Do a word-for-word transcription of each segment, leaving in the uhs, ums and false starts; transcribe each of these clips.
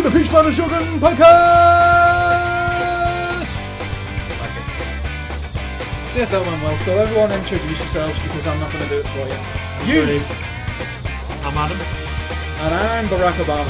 the Peach Mountain Shogun podcast! See, that went well. So everyone introduce yourselves because I'm not going to do it for you. You! I'm Adam. And I'm Barack Obama.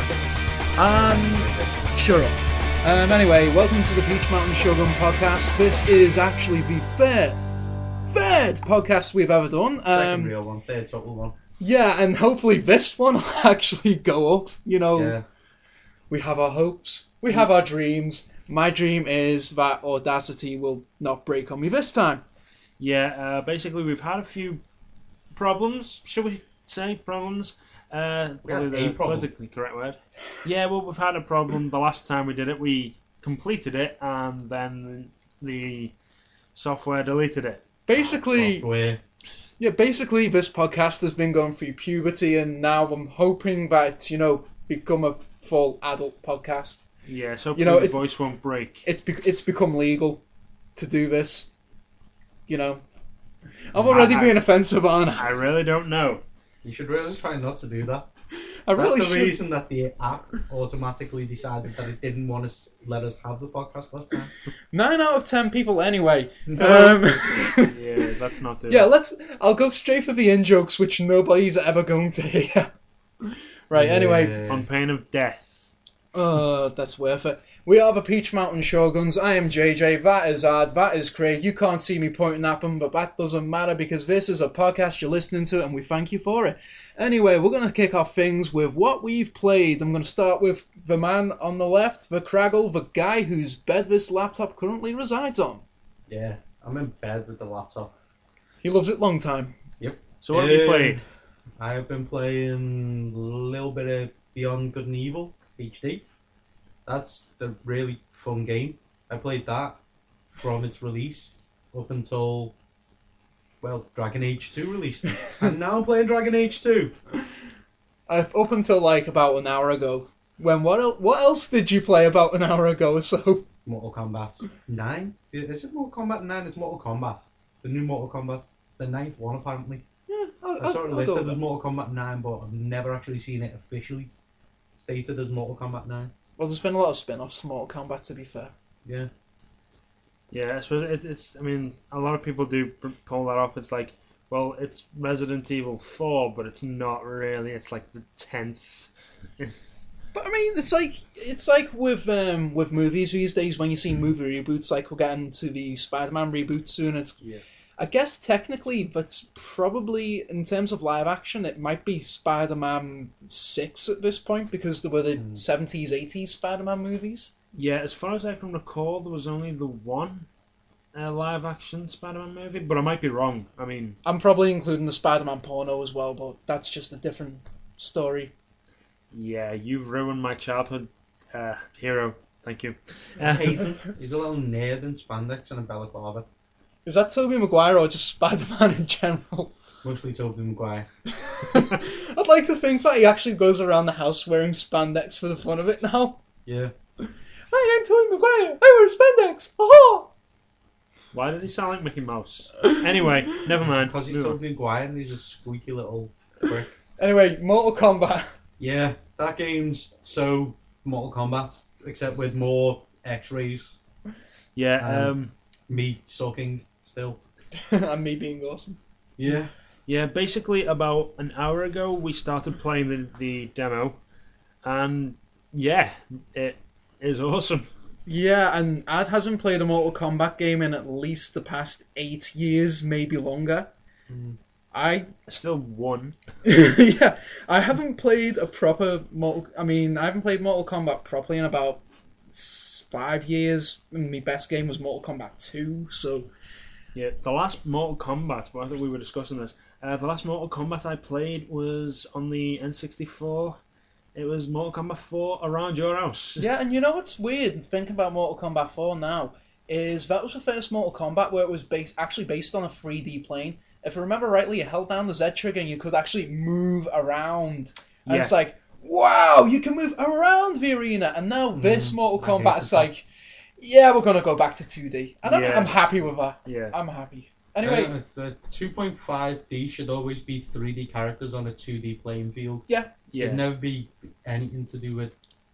And shut up. Um, anyway, welcome to the Peach Mountain Shogun podcast. This is actually the third, third podcast we've ever done. Second Um, real one, third total one. yeah, and hopefully this one will actually go up. You know, Yeah. we have our hopes, we have our dreams. My dream is that Audacity will not break on me this time. Yeah, uh, basically we've had a few problems, shall we say, problems? Uh, We had probably a the problem. politically correct word. Yeah, well, we've had a problem. The last time we did it, we completed it, and then the software deleted it. Basically, Software. yeah, basically this podcast has been going through puberty, and now I'm hoping that it's, you know, become a full adult podcast. Yeah, so You know, the it's- voice won't break. It's be- it's become legal to do this. You know, I'm already I- I- being offensive, aren't I? I really don't know. You should really try not to do that. I That's really the should. reason that the app automatically decided that it didn't want to let us have the podcast last time. Nine out of ten people, anyway. No. Um, Yeah, that's not it. yeah, let's. I'll go straight for the in jokes, which nobody's ever going to hear. Right. Anyway, Yeah. On pain of death. oh, that's worth it. We are the Peach Mountain Shoguns. I am J J. That is Ad. That is Craig. You can't see me pointing at them, but that doesn't matter because this is a podcast you're listening to, and we thank you for it. Anyway, we're going to kick off things with what we've played. I'm going to start with the man on the left, the Craggle, the guy whose bed this laptop currently resides on. Yeah, I'm in bed with the laptop. He loves it long time. So what have you Um, played? I have been playing a little bit of Beyond Good and Evil H D. That's the really fun game. I played that from its release up until, well, Dragon Age two released. And now I'm playing Dragon Age two. Uh, up until like about an hour ago. When what el- what else did you play about an hour ago or so? Mortal Kombat nine? Is it Mortal Kombat nine? It's Mortal Kombat. The new Mortal Kombat. It's the ninth one, apparently. Yeah, I'll, I saw it I'll, I'll listed go as with that. Mortal Kombat nine, but I've never actually seen it officially stated as Mortal Kombat nine. Well, there's been a lot of spin-offs to Mortal Kombat, to be fair. Yeah. Yeah, I suppose it, it's. I mean, a lot of people do p- pull that up. It's like, well, it's Resident Evil four, but it's not really. It's like the tenth. But I mean, it's like it's like with um, with movies these days. When you see movie reboots, like we're getting to the Spider-Man reboot soon. It's Yeah. I guess technically that's probably in terms of live action, it might be Spider-Man six at this point because there were the Mm. seventies, eighties Spider-Man movies. Yeah, as far as I can recall, there was only the one uh, live-action Spider-Man movie, but I might be wrong. I mean, I'm probably including the Spider-Man porno as well, but that's just a different story. yeah, you've ruined my childhood uh, hero. Thank you. I hate him. He's a little nerd in spandex and a balaclava. Is that Tobey Maguire or just Spider-Man in general? Mostly Tobey Maguire. I'd like to think that he actually goes around the house wearing spandex for the fun of it now. Yeah. I am Tobey Maguire. I wear spandex. Aha! Why did he sound like Mickey Mouse? Anyway, never mind. Because he's Move on. Tobey Maguire and he's a squeaky little prick. Anyway, Mortal Kombat. Yeah, that game's so Mortal Kombat, except with more X-rays. Yeah, Um, um, Me sucking still. And me being awesome. Yeah. yeah. Basically, about an hour ago, we started playing the the demo, and yeah, it is awesome. Yeah, and Ad hasn't played a Mortal Kombat game in at least the past eight years, maybe longer. Mm. I I still won. yeah, I haven't played a proper Mortal. I mean, I haven't played Mortal Kombat properly in about s- five years. And my best game was Mortal Kombat two. So Yeah, the last Mortal Kombat. Well, I think we were discussing this. Uh, the last Mortal Kombat I played was on the N sixty-four. It was Mortal Kombat four Around Your House. yeah, and you know what's weird? Thinking about Mortal Kombat four now is that was the first Mortal Kombat where it was based actually based on a three D plane. If I remember rightly, you held down the Z trigger and you could actually move around. And Yeah. it's like, wow, you can move around the arena. And now this Mm, Mortal I Kombat hated is that. like, yeah, we're going to go back to two D. And I'm, Yeah. I'm happy with that. Yeah. I'm happy. Anyway, Uh, the two point five D should always be three D characters on a two D playing field. yeah. Yeah. Should never be anything to do with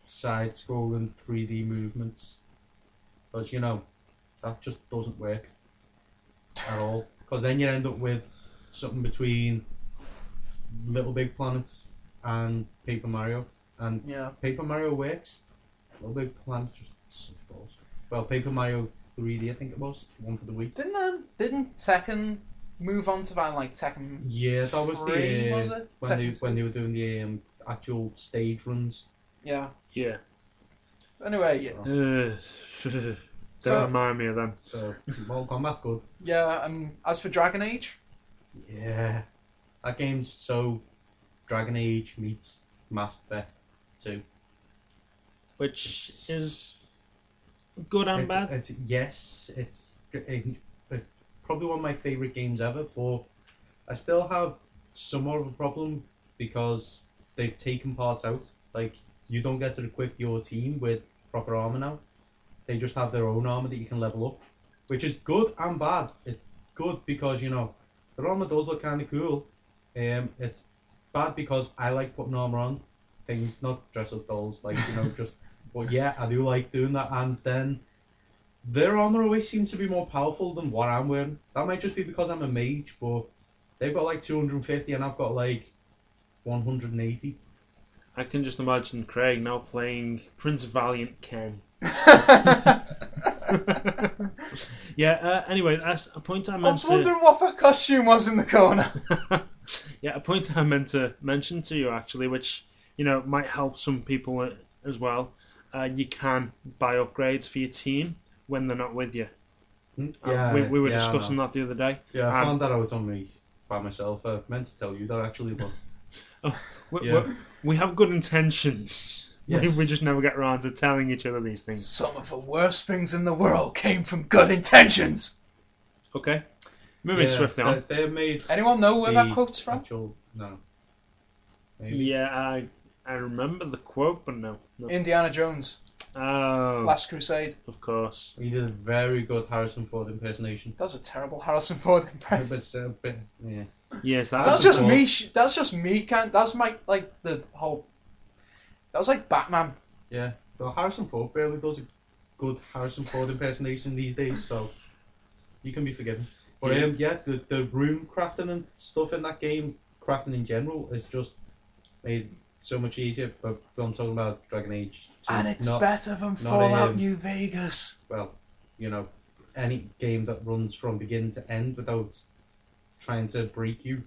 side-scrolling three D movements. Because, you know, that just doesn't work at all. Because then you end up with something between Little Big Planets and Paper Mario. And Yeah. Paper Mario works. Little Big Planet just sucks balls. Well, Paper Mario three D, I think it was, one for the Wii. Didn't um, didn't Tekken move on to that like Tekken? Yeah, that was three, the uh, was it? when they Tekken when two? they were doing the um, actual stage runs. Yeah. Yeah. Anyway, yeah. Uh, don't So- remind me of them. So Mortal Kombat's good. Yeah. Um. As for Dragon Age, Yeah, that game's so Dragon Age meets Mass Effect two. Which is good and It's, bad. it's, yes, it's, it, it's probably one of my favourite games ever, but I still have somewhat of a problem because they've taken parts out. Like, you don't get to equip your team with proper armour now. They just have their own armour that you can level up, which is good and bad. It's good because, you know, their armour does look kind of cool. Um, it's bad because I like putting armour on things, not dress up dolls, like, you know, just... But yeah, I do like doing that, and then their armour always seems to be more powerful than what I'm wearing. That might just be because I'm a mage, but they've got like two hundred fifty and I've got like one hundred eighty. I can just imagine Craig now playing Prince Valiant Ken. Yeah, uh, anyway, that's a point I I meant was to... wondering what that costume was in the corner. Yeah, a point I meant to mention to you, actually, which, you know, might help some people uh, as well. Uh, you can buy upgrades for your team when they're not with you. Hmm? Um, we, we were yeah, I discussing know. that the other day. Yeah, I Um, found that out on me by myself. I meant to tell you that actually, but We, Yeah. we, we have good intentions. We, Yes. we just never get around to telling each other these things. Some of the worst things in the world came from good intentions. Okay? Moving yeah, swiftly on. they, they made Anyone know where the that quote's from? actual no. Maybe. Yeah, I I remember the quote, but no. no. Indiana Jones, Oh, Last Crusade. of course. He did a very good Harrison Ford impersonation. That was a terrible Harrison Ford It impression. was a bit, yeah. Yes, that That's was just the me. sh- That's just me. Can't. That's my like the whole. That was like Batman. Yeah, well, Harrison Ford barely does a good Harrison Ford impersonation these days, so you can be forgiven. But Yeah. um, yeah, the, the room crafting and stuff in that game, crafting in general, is just made so much easier. But I'm talking about Dragon Age two, And it's not, better than not, Fallout um, New Vegas. well, you know, any game that runs from beginning to end without trying to break you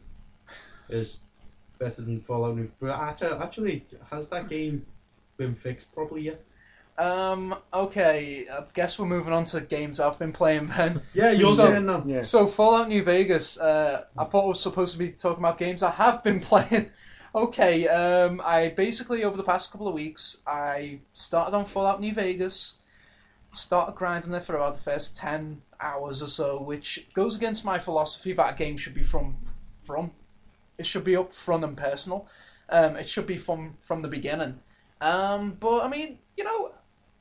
is better than Fallout New. But actually, actually, has that game been fixed properly yet? Um. Okay. I guess we're moving on to games I've been playing, Ben. Yeah, you're you're saying now. Yeah. So Fallout New Vegas. Uh, I thought I was supposed to be talking about games I have been playing. Okay. Um. I basically over the past couple of weeks I started on Fallout New Vegas. Started grinding it for about the first ten hours or so, which goes against my philosophy that a game should be from from. It should be up front and personal. Um. It should be from from the beginning. Um. But I mean, you know.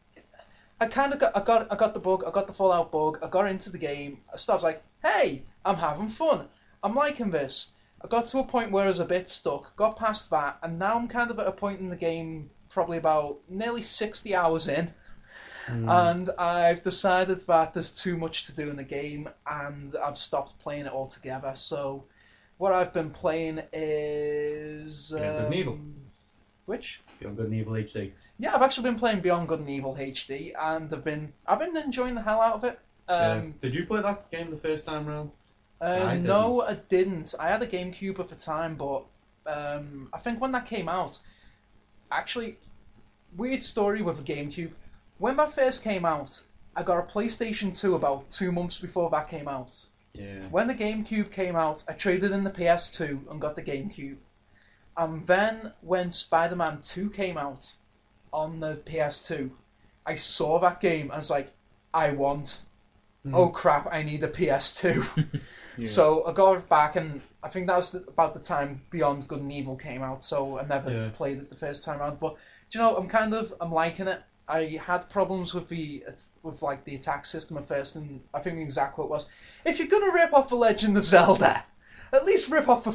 I kind of got, I got, I got the bug. I got the Fallout bug. I got into the game. I started like, hey, I'm having fun. I'm liking this. I got to a point where I was a bit stuck. Got past that, and now I'm kind of at a point in the game, probably about nearly sixty hours in, and I've decided that there's too much to do in the game, and I've stopped playing it altogether. So, what I've been playing is Beyond Good and Evil. um, which. Beyond Good and Evil H D. Yeah, I've actually been playing Beyond Good and Evil H D, and I've been I've been enjoying the hell out of it. Yeah. Um, Did you play that game the first time round? uh, I no, didn't. I didn't. I had a GameCube at the time, but um, I think when that came out, actually, weird story with the GameCube. When that first came out, I got a PlayStation two about two months before that came out. Yeah. When the GameCube came out, I traded in the P S two and got the GameCube. And then when Spider-Man two came out on the P S two, I saw that game and I was like, I want. Mhm. Oh crap, I need a P S two. Yeah. So I got it back, and I think that was the, about the time Beyond Good and Evil came out, so I never Yeah. played it the first time around. But, do you know, I'm kind of, I'm liking it. I had problems with the with like the attack system at first, and I think the exact quote was, "If you're gonna rip off The Legend of Zelda, at least rip off the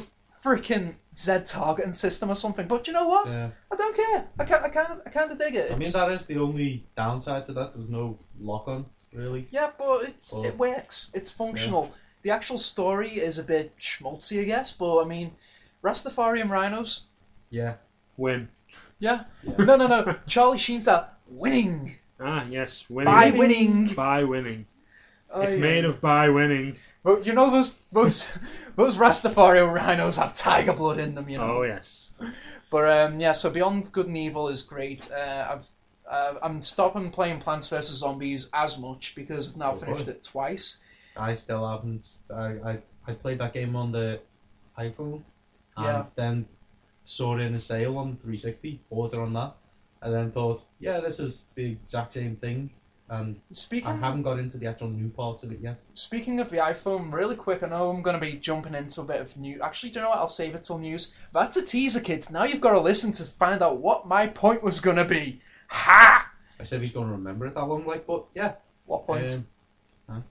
freaking Z targeting system or something. But you know what? Yeah. I don't care. I can I kind I kind of dig it. I mean, It's- that is the only downside to that. There's no lock on, really. Yeah, but it's Well, it works. It's functional. The actual story is a bit schmaltzy, I guess. But I mean, Rastafarian rhinos. Yeah. Win. Yeah. Yeah. No, no, no. Charlie Sheen's that winning Ah, yes, winning. by winning. By winning. Oh, It's yeah. made of by winning. Well, you know those those those Rastafarian rhinos have tiger blood in them. You know. Oh, yes. But um, yeah, so Beyond Good and Evil is great. Uh, I've uh, I'm stopping playing Plants vs Zombies as much because I've now Oh, finished boy. it twice. I still haven't. I, I, I played that game on the iPhone. And Yeah. then saw it in a sale on three sixty, bought it on that. And then thought, yeah, this is the exact same thing. And Speaking I haven't got into the actual new parts of it yet. Speaking of the iPhone, really quick, I know I'm going to be jumping into a bit of news. Actually, do you know what? I'll save it till news. That's a teaser, kids. Now you've got to listen to find out what my point was going to be. Ha! I said he's going to remember it that long, like, but yeah. What point? Um,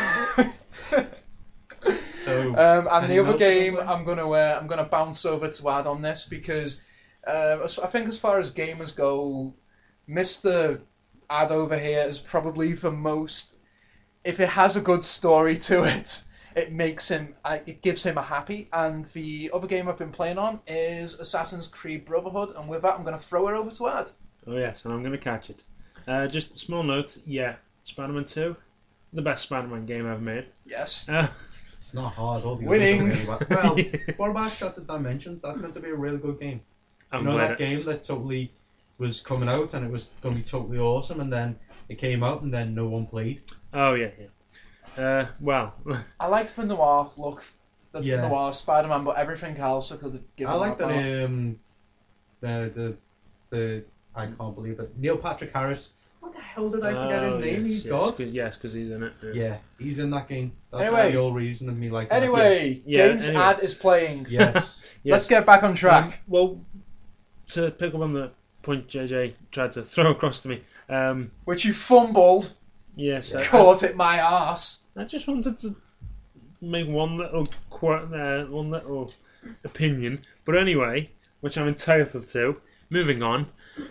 so, Um, and the anything other else game you can play? I'm gonna uh, I'm gonna bounce over to add on this because uh, as- I think as far as gamers go, Mister Ad over here is probably the most. If it has a good story to it, it makes him uh, it gives him a happy. And the other game I've been playing on is Assassin's Creed Brotherhood. And with that, I'm gonna throw it over to Ad. Oh, yes, and I'm going to catch it. Uh, just a small note. Yeah, Spider-Man two. The best Spider-Man game ever made. Yes. Uh, it's not hard. All the Winning. others are really bad. Well, what about Shattered Dimensions? That's meant to be a really good game. I'm You know glad that game that totally was coming out and it was going to be totally awesome, and then it came out and then no one played. Oh, yeah, yeah. Uh, well, I liked the noir look, the Yeah. noir Spider-Man, but everything else I could have given I like up that. on. Um, the the the I can't believe it. Neil Patrick Harris. What the hell did I forget his Oh, name? Yes, He's yes, God. cause, yes, because he's in it. Yeah, he's in that game. That's Anyway. the whole reason of me like. that. Anyway, Yeah, games anyway. Ad is playing. Yeah. Yes. Yes. Let's get back on track. Um, well, to pick up on the point J J tried to throw across to me. Um, Which you fumbled, yes, I, caught it my arse. I just wanted to make one little qu- uh, one little opinion, but anyway, which I'm entitled to. Moving on,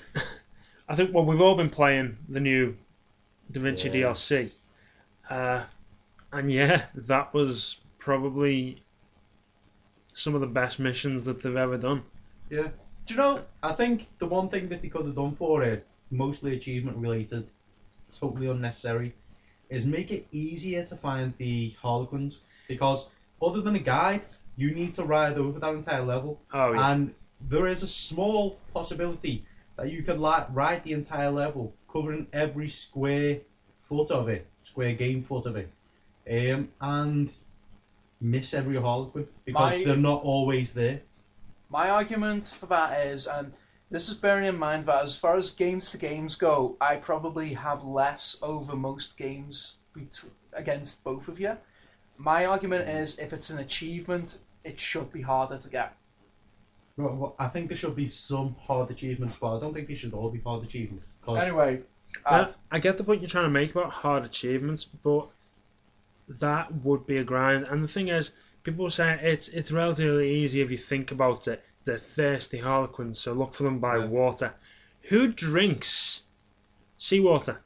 I think well we've all been playing the new Da Vinci Yeah. D L C, uh, and yeah, that was probably some of the best missions that they've ever done. Yeah. Do you know? I think the one thing that they could have done for it, mostly achievement related, totally unnecessary, is make it easier to find the Harlequins. Because other than a guide, you need to ride over that entire level. Oh yeah, And there is a small possibility that you could li- ride the entire level, covering every square foot of it, square game foot of it, um, and miss every Harlequin because My- they're not always there. My argument for that is, and this is bearing in mind that as far as games to games go, I probably have less over most games bet- against both of you. My argument is, if it's an achievement, it should be harder to get. Well, well, I think there should be some hard achievements, but I don't think they should all be hard achievements. 'cause- Anyway, Now, Ad, I get the point you're trying to make about hard achievements, but that would be a grind. And the thing is, people say it's it's relatively easy if you think about it. They're thirsty harlequins, so look for them by Yeah. water. Who drinks seawater?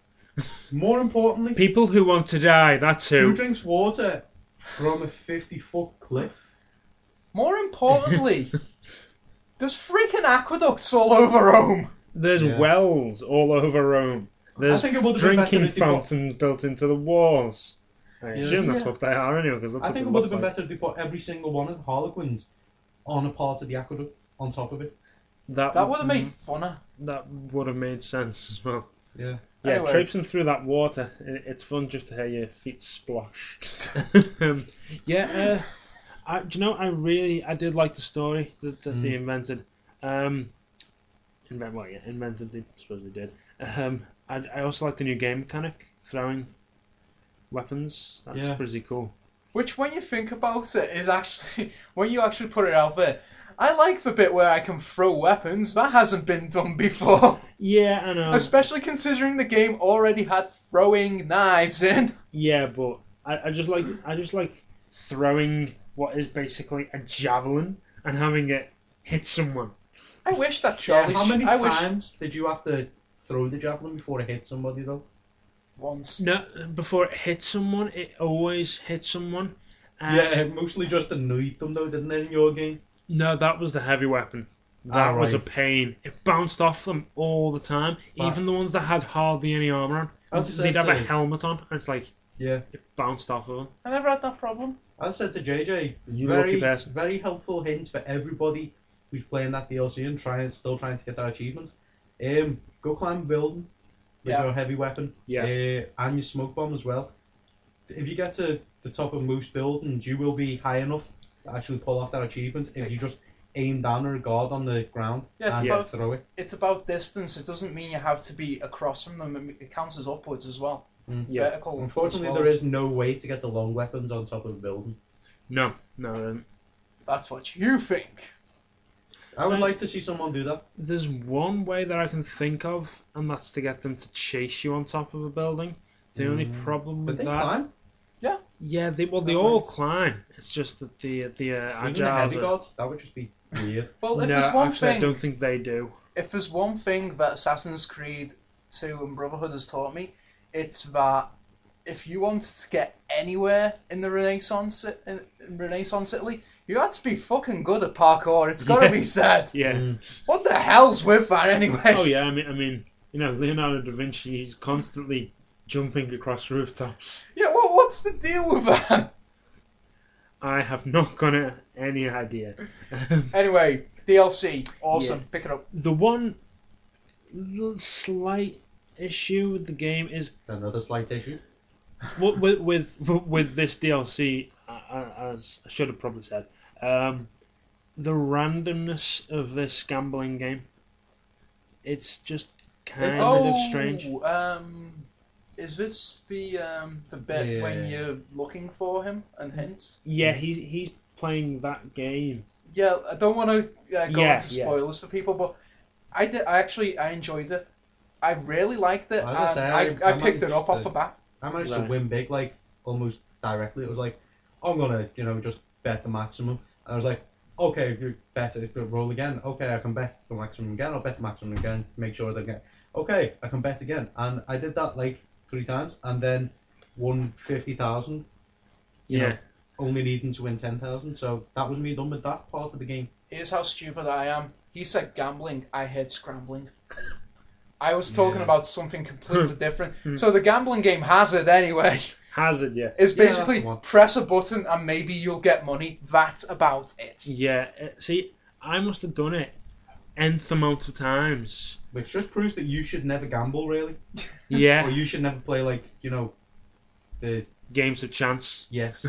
More importantly, People who want to die, that's who who. drinks water from a fifty-foot cliff? more importantly, there's freaking aqueducts all over Rome. There's Yeah. wells all over Rome. There's think it would have been better drinking if they put- fountains built into the walls. I Yeah. assume that's Yeah. what they are anyway, because that's I what think they it would look have been like. better if they put every single one of the Harlequins on a part of the aqueduct on top of it. That, That would have made funner. that would have made sense as well. Yeah. Yeah, Anyway. traipsing through that water, i- it's fun just to hear your feet splash. um, yeah, uh, I, do you know, I really, I did like the story that, that they Mm. invented. Um, invent, well, yeah, invented, they, I suppose they did. Um, I, I also like the new game mechanic, throwing weapons. That's Yeah. pretty cool. Which, when you think about it, is actually, when you actually put it out there, I like the bit where I can throw weapons. That hasn't been done before. Yeah, I know. Especially considering the game already had throwing knives in. Yeah, but I, I just like I just like throwing what is basically a javelin and having it hit someone. I wish that Yeah, Charlie. how many I wish times did you have to throw the javelin before it hit somebody though? once. No, before it hit someone, it always hit someone. Um, Yeah, it mostly just annoyed them though, didn't it, in your game? No, that was the heavy weapon. That Ah, was a right. pain. It bounced off them all the time. But- Even the ones that had hardly any armor on. As I said They'd have a to- helmet on, and it's like Yeah. it bounced off of them. I never had that problem. As I said to J J, You very, lucky person. very helpful hint for everybody who's playing that D L C and trying, still trying to get that achievement. Um, go climb a building with Yeah. your heavy weapon, Yeah. uh, and your smoke bomb as well. If you get to the top of most buildings, you will be high enough to actually pull off that achievement if you just aim down at a guard on the ground Yeah, it's and about- throw it. It's about distance. It doesn't mean you have to be across from them. It it counts as upwards as well. Mm. Yeah. Vertical. Unfortunately, as well there as- is no way to get the long weapons on top of a building. No, no. um, That's what you think. I would Right. like to see someone do that. There's one way that I can think of, and that's to get them to chase you on top of a building. The only Mm. problem But with they that, climb. yeah, they well they Oh, all nice. climb. It's just that the the uh, Even the agiles. heavy are- guards, that would just be weird. Well, if No, there's one actually, I thing, don't think they do. if there's one thing that Assassin's Creed two and Brotherhood has taught me, it's that if you wanted to get anywhere in the Renaissance in, in Renaissance Italy, you had to be fucking good at parkour. It's got to Yeah. be said. Yeah. Mm. What the hell's with that anyway? Oh yeah. I mean, I mean, you know, Leonardo da Vinci. He's constantly jumping across rooftops. Yeah, what, what's the deal with that? I have not got a, any idea. Anyway, D L C, awesome. Yeah. Pick it up. The one little slight issue with the game is Another slight issue. with with with, with this D L C, uh, as I should have probably said, um, the randomness of this gambling game. It's just kind It's- of oh, strange. um, is this the um the bit Yeah. when you're looking for him and hints? Yeah, he's he's playing that game. Yeah, I don't want to uh, go Yeah, into yeah. spoilers for people, but I did. I actually I enjoyed it. I really liked it, As I and say, I, I- I, I picked it up managed off to- the bat. I managed Right. to win big, like almost directly. It was like, I'm gonna, you know, just bet the maximum. And I was like, okay, you bet it, roll again. Okay, I can bet the maximum again. I'll bet the maximum again. Make sure that again. Okay, I can bet again. And I did that like three times, and then won fifty thousand. You Yeah. know, only needing to win ten thousand. So that was me done with that part of the game. Here's how stupid I am. He said gambling. I heard scrambling. I was talking Yeah. about something completely different. So the gambling game has it anyway. Hazard, yeah. It's Yeah, that's basically the one. press a button and maybe you'll get money. That's about it. Yeah, uh, see, I must have done it nth amount of times. Which just proves that you should never gamble, really. Or Yeah, you should never play, like, you know, the. games of chance. Yes.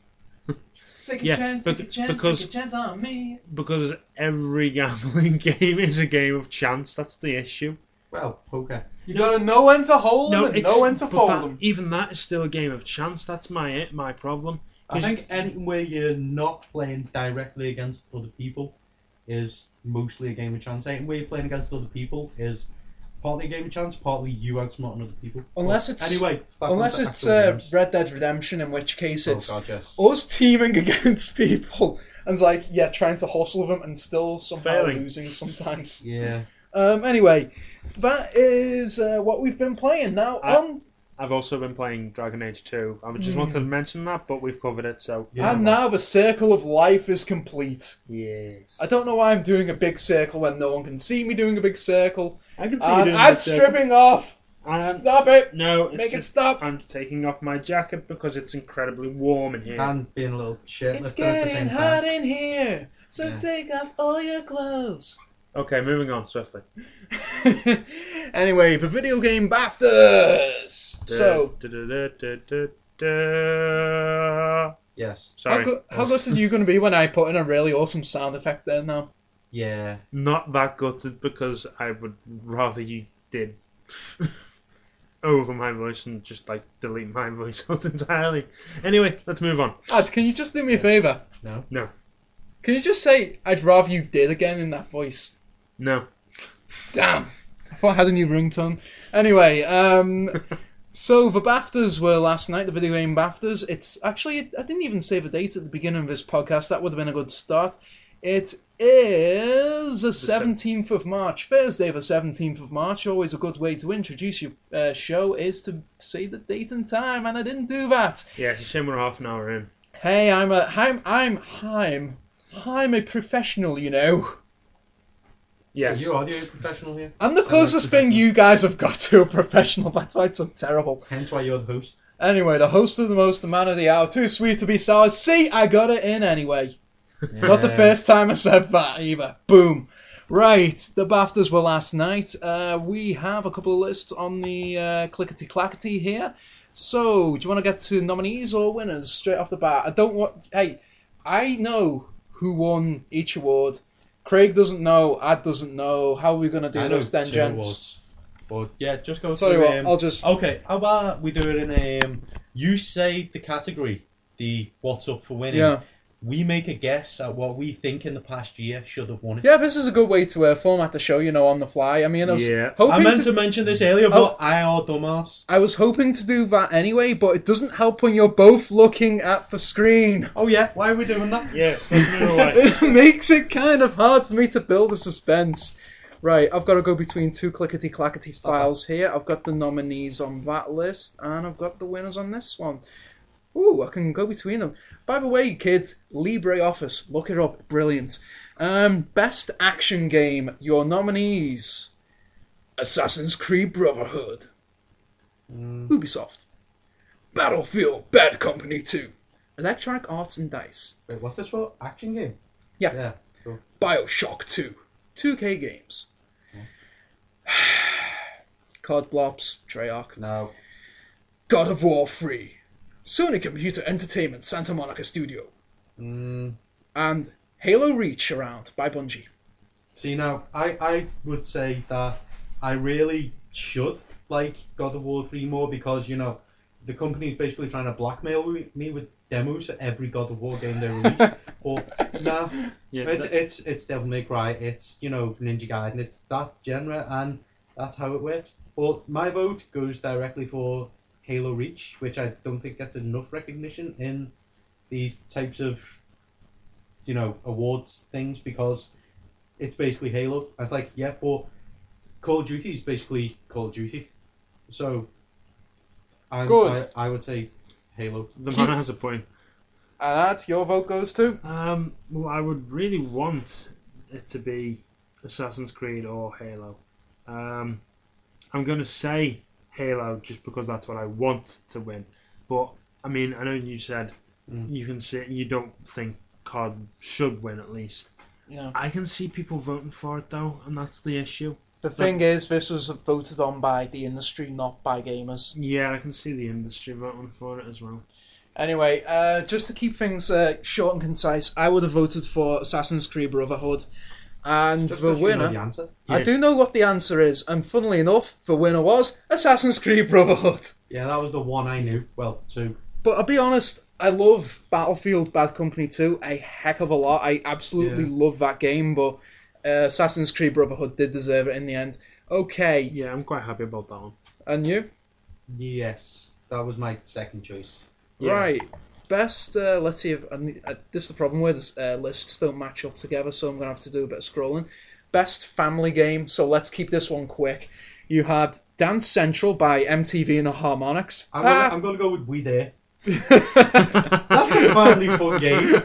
Take a Yeah, chance, bec- take a chance, because- take a chance on me. Because every gambling game is a game of chance. That's the issue. Well, poker. You gotta know when to hold them and it's- know when to but fold that- them. even that is still a game of chance. That's my it, my problem. I 'Cause- think anywhere you're not playing directly against other people is mostly a game of chance. Anywhere you're playing against other people is partly a game of chance, partly you outsmarting other people. Unless But it's- anyway, back Unless onto it's actual uh, games. Red Dead Redemption, in which case Oh it's god, yes. us teaming against people and it's like, yeah, trying to hustle them and still somehow Failing. losing sometimes. Yeah. Um, anyway, that is uh, what we've been playing. Now, Uh, on, I've also been playing Dragon Age two. I just Hmm. wanted to mention that, but we've covered it, so Yeah. and now the circle of life is complete. yes. I don't know why I'm doing a big circle when no one can see me doing a big circle. I can see you And doing I'm that, Jacob. stripping off. I'm- Stop it. No, it's Make it just, stop. I'm taking off my jacket because it's incredibly warm in here. And being a little shit It's at the getting same hot time. in here, so Yeah. take off all your clothes. Okay, moving on swiftly. Anyway, the video game BAFTAs. So, Da- da- da- da- da- da. Yes. how, Sorry, good, how good are you going to be when I put in a really awesome sound effect there now? Yeah. not that gutted because I would rather you did over my voice and just like delete my voice out entirely. Anyway, let's move on. Ad, can you just do me a favour? No. No, Can you just say, I'd rather you did again in that voice? no. Damn. I thought I had a new ringtone. Anyway, um, So the BAFTAs were last night, the video game BAFTAs. It's actually, I didn't even say the date at the beginning of this podcast. That would have been a good start. It is the seventeenth of March, Thursday the seventeenth of March. Always a good way to introduce your uh, show is to say the date and time, and I didn't do that. Yeah, it's a shame we're half an hour in. Hey, I'm a, I'm, I'm, I'm, I'm a professional, you know. Yes. Are you audio professional here? I'm the closest thing you guys have got to a professional. That's why it's so terrible. Hence why you're the host. Anyway, the host of the most, the man of the hour, too sweet to be sour. See, I got it in anyway. Yeah. Not the first time I said that either. Boom. Right, the BAFTAs were last night. Uh, we have a couple of lists on the uh, clickety-clackety here. So, do you want to get to nominees or winners straight off the bat? I don't want... Hey, I know who won each award. Craig doesn't know. Ad doesn't know. How are we going to do I this know then, two gents? awards. But yeah, just go Tell you through, what, um, I'll just... Okay, how about we do it in a... Um, you say the category, the what's up for winning. Yeah. We make a guess at what we think in the past year should have won it. Yeah, this is a good way to uh, format the show, you know, on the fly. I mean, I was Yeah. hoping I meant to... to mention this earlier, Oh. but I are dumbass. I was hoping to do that anyway, but it doesn't help when you're both looking at the screen. Oh yeah, why are we doing that? Yeah, let's move away. It makes it kind of hard for me to build a suspense. Right, I've got to go between two clickety-clackety files here. I've got the nominees on that list, and I've got the winners on this one. Ooh, I can go between them. By the way, kids, LibreOffice, look it up, brilliant. Um, best action game, your nominees: Assassin's Creed Brotherhood, Mm. Ubisoft, Battlefield Bad Company two, Electronic Arts and Dice, Wait, what's this for? Action game? Yeah. Yeah. Cool. BioShock two, two K Games, Cod Blops, Treyarch, No. God of War three, Sony Computer Entertainment Santa Monica Studio, Mm. and Halo Reach Around by Bungie. See now, I, I would say that I really should like God of War three more because, you know, the company's basically trying to blackmail me with demos at every God of War game they release. But nah, Yeah, it's, that- it's it's Devil May Cry, it's, you know, Ninja Gaiden, it's that genre, and that's how it works. But my vote goes directly for Halo Reach, which I don't think gets enough recognition in these types of, you know, awards things because it's basically Halo. I was like, yeah, but Call of Duty is basically Call of Duty. So, I, Good. I, I would say Halo. The man has a point. And that's your vote goes to? Um, well, I would really want it to be Assassin's Creed or Halo. Um, I'm going to say Halo just because that's what I want to win. But, I mean, I know you said Mm. you can see, you don't think C O D should win at least. Yeah. I can see people voting for it though, and that's the issue. The thing is, this was voted on by the industry, not by gamers. Yeah, I can see the industry voting for it as well. Anyway, uh, just to keep things uh, short and concise, I would have voted for Assassin's Creed Brotherhood. And Just the because you know winner... the answer. I Yeah. do know what the answer is, and funnily enough, the winner was Assassin's Creed Brotherhood. Yeah, that was the one I knew. Well, two. But I'll be honest, I love Battlefield Bad Company two a heck of a lot. I absolutely Yeah. love that game, but uh, Assassin's Creed Brotherhood did deserve it in the end. Okay, Yeah, I'm quite happy about that one. and you? Yes, that was my second choice. Yeah. Right. Best, uh, let's see if, I need- uh, this is the problem where the uh, lists don't match up together, so I'm going to have to do a bit of scrolling. Best family game, so let's keep this one quick. You had Dance Central by M T V and the Harmonix. I'm gonna, Ah! I'm gonna go with We There. That's a family fun game.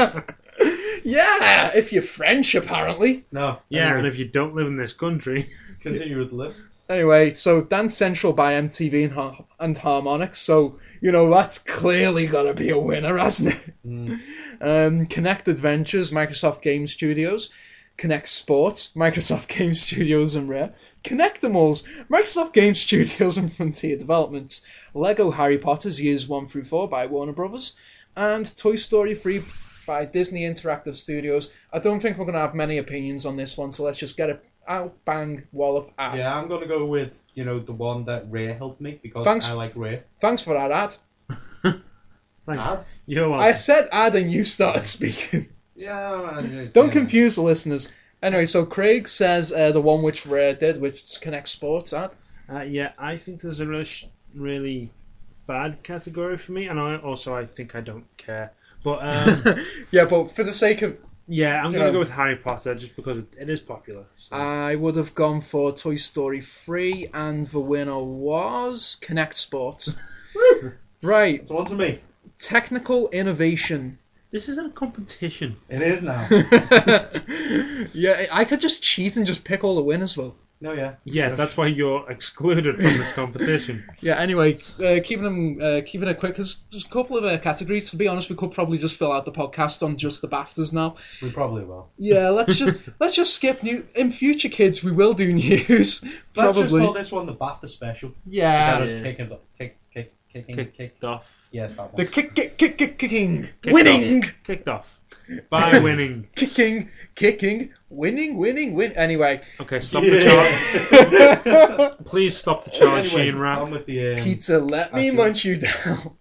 Yeah, if you're French, apparently. No. Yeah, anyway, and if you don't live in this country, continue with the list. Anyway, so Dance Central by M T V and, Har- and Harmonix, so, you know, that's clearly got to be a winner, hasn't it? Mm. Um, Connect Adventures, Microsoft Game Studios. Connect Sports, Microsoft Game Studios and Rare. Connectimals, Microsoft Game Studios and Frontier Developments. Lego Harry Potter's Years one through four by Warner Brothers. And Toy Story three by Disney Interactive Studios. I don't think we're going to have many opinions on this one, so let's just get it out, bang, wallop, ad. Yeah, I'm gonna go with, you know, the one that Rare helped make because Thanks. I like Rare. Thanks for that ad. like, Ad? you're I welcome. said ad and you started speaking. Yeah. I- Don't yeah. confuse the listeners. Anyway, so Craig says uh, the one which Rare did, which is Connect Sports ad. Uh, yeah, I think there's a really sh- really bad category for me, and I also I think I don't care. But um, Yeah, but for the sake of, yeah, I'm You gonna know- go with Harry Potter just because it, it is popular. So. I would have gone for Toy Story three, and the winner was Connect Sports. Right, It's on to me. technical innovation. This isn't a competition. It is now. Yeah, I could just cheat and just pick all the winners, though. No, yeah. Yeah, that's why you're excluded from this competition. Yeah, anyway, uh, keeping them, uh, keeping it quick, because there's a couple of uh, categories. To be honest, we could probably just fill out the podcast on just the BAFTAs now. We probably will. Yeah, let's just let's just skip new. In future, kids, we will do news. Let's just Probably. call this one the BAFTA special. Yeah. That is Yeah. kicking, kick, kick, kicking, Kicked kick. off. Yes, that The one. kick, kick, kick, kick, kicking, Kicked winning, Off. Kicked off. By winning. kicking, kicking, winning, winning, win. Anyway, Okay, stop the chart. Yeah. Please stop the Charlie Anyway, Sheen rap. on with the, um, Peter, let me actually- munch you down.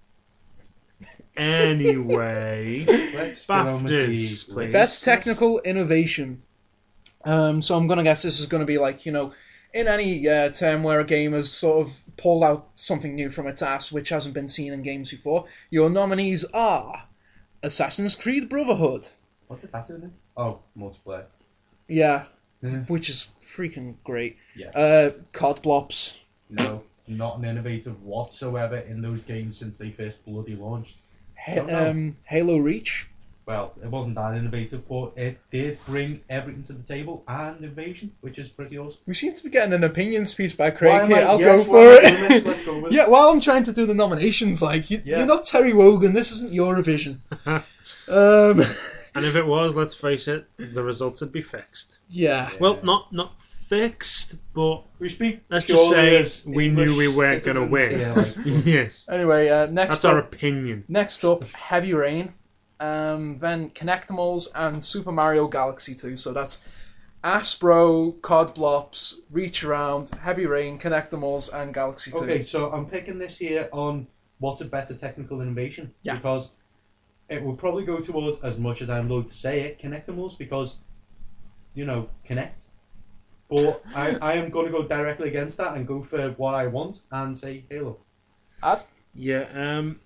Anyway, Let's get on with the BAFTAs, please. list. Best technical innovation. Um, so I'm gonna guess this is gonna be like, you know, in any uh, term where a game has sort of pulled out something new from its ass which hasn't been seen in games before. Your nominees are Assassin's Creed Brotherhood. What did that do then? Oh, multiplayer. Yeah, Yeah. which is freaking great. Yeah. Uh, C O D Blops. No, not an innovative whatsoever in those games since they first bloody launched. Ha- Don't know. um, Halo Reach. Well, it wasn't that innovative, but it did bring everything to the table and innovation, which is pretty awesome. We seem to be getting an opiniums piece by Craig Why am here. I- I'll yes, go why for am I it. doing this? Let's go with it. Yeah, while I'm trying to do the nominations, like you, Yeah. you're not Terry Wogan. This isn't Eurovision. um, And if it was, let's face it, the results would be fixed. yeah. Well, not not fixed, but We speak. let's just purely say as we knew we English weren't going to citizens win. here, like, Yes, Anyway, uh, next that's up, our opinion. next up, Heavy Rain, um, then Connectimals and Super Mario Galaxy two. So that's Aspro, C O D Blops, Reach Around, Heavy Rain, Connectimals, and Galaxy two. Okay, so I'm picking this here on what's a better technical innovation. Yeah. Because it would probably go towards, as much as I'm loath to say it, Connectimals, because, you know, connect. But I, I am going to go directly against that and go for what I want and say Halo. Ad? Yeah, um,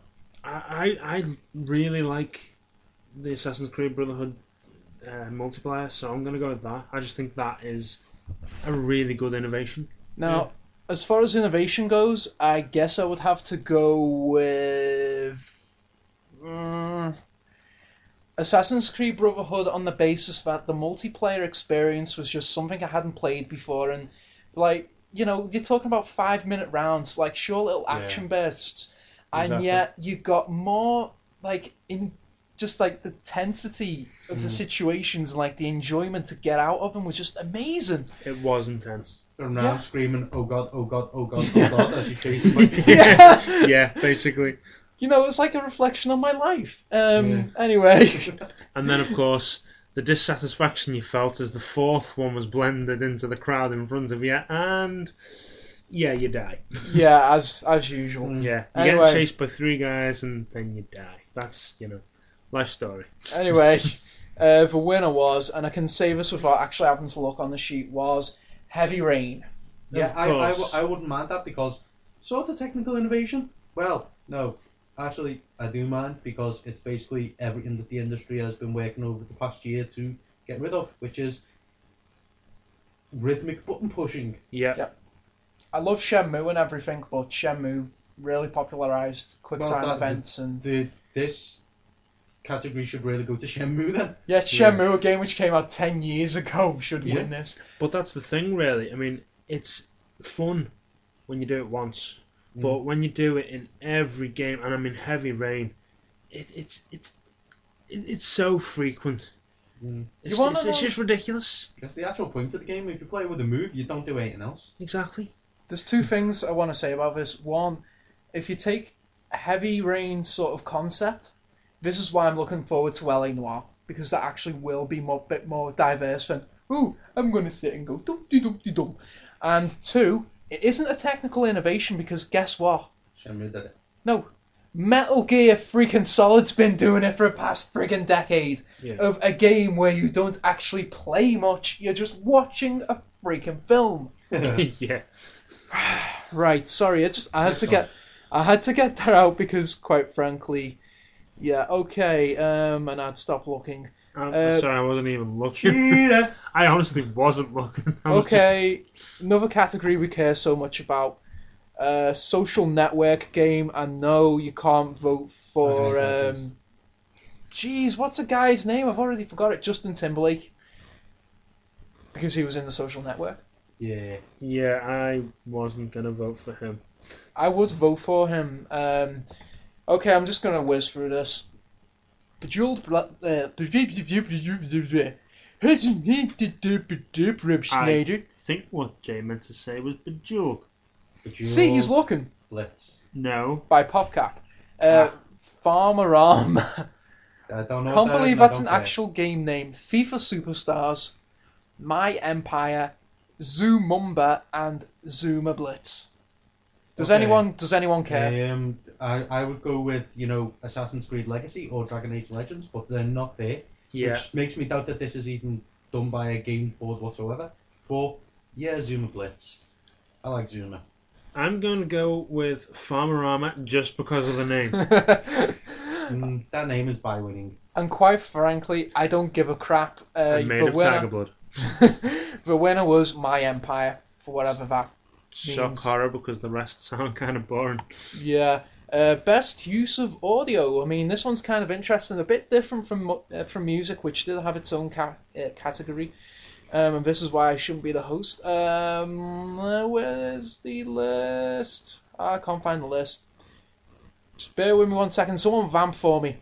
I I I really like the Assassin's Creed Brotherhood uh, multiplayer, so I'm going to go with that. I just think that is a really good innovation. Now, as far as innovation goes, I guess I would have to go with mm, Assassin's Creed Brotherhood on the basis that the multiplayer experience was just something I hadn't played before, and like you know, you're talking about five minute rounds, like short little Yeah. action bursts, and Exactly. yet you got more like in just like the tensity of the Mm. situations and like the enjoyment to get out of them was just amazing. It was intense. Going around Yeah. screaming, oh god, oh god, oh god, oh god, as you chase him. Like, Yeah. Yeah, basically. You know, it's like a reflection on my life. Um, Yeah. Anyway, And then, of course, the dissatisfaction you felt as the fourth one was blended into the crowd in front of you, and yeah, you die. yeah, as as usual. Mm. Yeah, you Anyway. get chased by three guys, and then you die. That's, you know, life story. Anyway, uh, the winner was, and I can say this without actually having to look on the sheet, was Heavy Rain. Yeah, Of I, I, w- course. I wouldn't mind that because sort of technical innovation. Well, no, actually, I do mind because it's basically everything that the industry has been working over the past year to get rid of, which is rhythmic button pushing. Yeah. Yeah. I love Shenmue and everything, but Shenmue really popularised quick Well, time that- events and The this category should really go to Shenmue then. yeah, Shenmue, a game which came out ten years ago, should Yeah. win this. But that's the thing, really. I mean, it's fun when you do it once, but when you do it in every game, and I mean Heavy Rain, it, it's it's it, it's so frequent. Mm. It's, wanna it's, it's know- just ridiculous. That's the actual point of the game. If you play with a move, you don't do anything else. Exactly. There's two things I want to say about this. One, if you take Heavy Rain sort of concept, this is why I'm looking forward to L A Noire, because that actually will be a bit more diverse than, ooh, I'm going to sit and go dum de dum de dum. And two, it isn't a technical innovation because guess what? Shenmue did it. No, Metal Gear freaking Solid's been doing it for the past friggin' decade Yeah. of a game where you don't actually play much, you're just watching a freaking film. yeah. Right, sorry. I just I had to get I had to get that out because, quite frankly, yeah. Okay, um, and I'd stop looking. I'm Uh, sorry, I wasn't even looking. Cheetah. I honestly wasn't looking. I was Okay, another category we care so much about. Uh, social network game, and no, you can't vote for. Okay, Um, geez, what's the guy's name? I've already forgot it. Justin Timberlake, because he was in the Social Network. Yeah. Just, yeah, I wasn't gonna vote for him. I would vote for him. Um, okay, I'm just gonna whiz through this. Bejeweled. Bla- uh, I think what Jay meant to say was Bejeweled. See, he's looking Blitz. No. by PopCap. Uh, Farmer Arm. I don't know. Can't what that believe is, I that's an don't care. actual game name. FIFA Superstars, My Empire, Zoomumba, and Zuma Blitz. Does Okay. anyone does anyone care? Um, I, I would go with, you know, Assassin's Creed Legacy or Dragon Age Legends, but they're not there. Yeah. Which makes me doubt that this is even done by a game board whatsoever. But, yeah, Zuma Blitz. I like Zuma. I'm going to go with Farmer Armor just because of the name. Mm, that name is by winning. And quite frankly, I don't give a crap. Uh, I'm made the of winner, Tiger Blood. the winner was My Empire for whatever that Shock means. horror because the rest sound kind of boring. Yeah. Uh, best use of audio. I mean, this one's kind of interesting, a bit different from mu- uh, from music, which did have its own ca- uh, category. Um, and this is why I shouldn't be the host. Um, uh, where's the list? I can't find the list. Just bear with me one second. Someone vamp for me.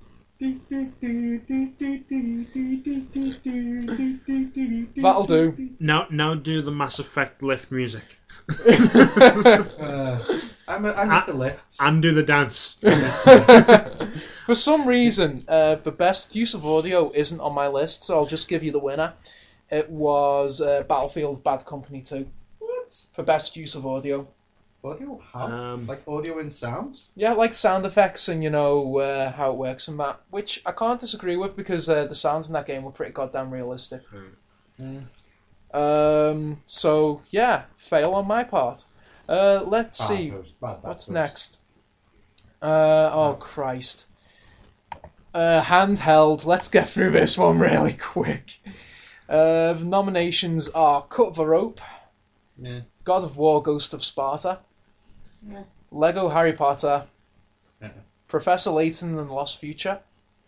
That'll do. Now, now do the Mass Effect lift music Uh, I'm a, I miss the lifts. and do the dance. For some reason, uh, the best use of audio isn't on my list, so I'll just give you the winner. It was uh, Battlefield Bad Company two What? for best use of audio. Audio? How? Um, Like audio and sounds? Yeah, like sound effects and, you know, uh, how it works and that, which I can't disagree with because uh, the sounds in that game were pretty goddamn realistic. Mm. Um, so, yeah, fail on my part. Uh, let's Bad see. post, bad, bad What's post. next? Uh, oh, Christ. Uh, handheld. Let's get through this one really quick. Uh, the nominations are Cut the Rope, Yeah. God of War Ghost of Sparta, Yeah. Lego Harry Potter, Yeah. Professor Layton and the Lost Future,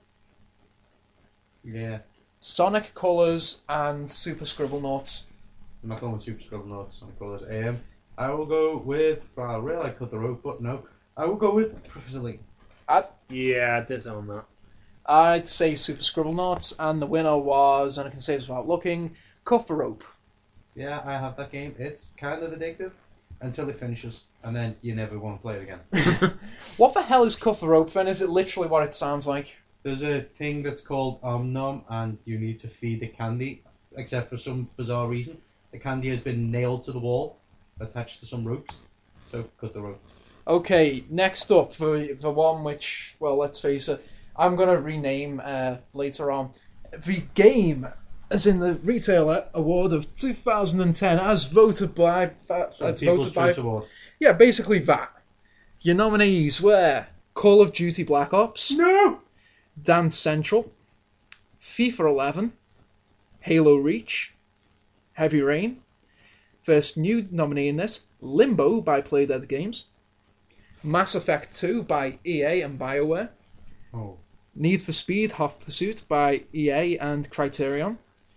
Yeah. Sonic Colors, and Super Scribblenauts. I'm not going with Super Scrub Notes on colours. Um, I will go with. Well, I really like Cut the Rope, but no. I will go with Professor Layton. yeah, I did on that. I'd say Super Scribblenauts, and the winner was, and I can say this without looking, Cut the Rope. Yeah, I have that game. It's kind of addictive until it finishes, and then you never want to play it again. What the hell is Cut the Rope then? Is it literally what it sounds like? There's a thing that's called Om Nom, and you need to feed the candy, except for some bizarre reason. The candy has been nailed to the wall, attached to some ropes. So, cut the rope. Okay, next up, the, the one which, well, let's face it, I'm going to rename uh, later on. The game, as in the Retailer Award of two thousand ten, as voted by... Uh, So, as People's voted by... Choice Award. Yeah, basically that. Your nominees were Call of Duty Black Ops, No! Dance Central, FIFA eleven, Halo Reach, Heavy Rain. First new nominee in this, Limbo by Playdead Games, Mass Effect two by E A and BioWare, Oh. Need for Speed Hot Pursuit by E A and Criterion,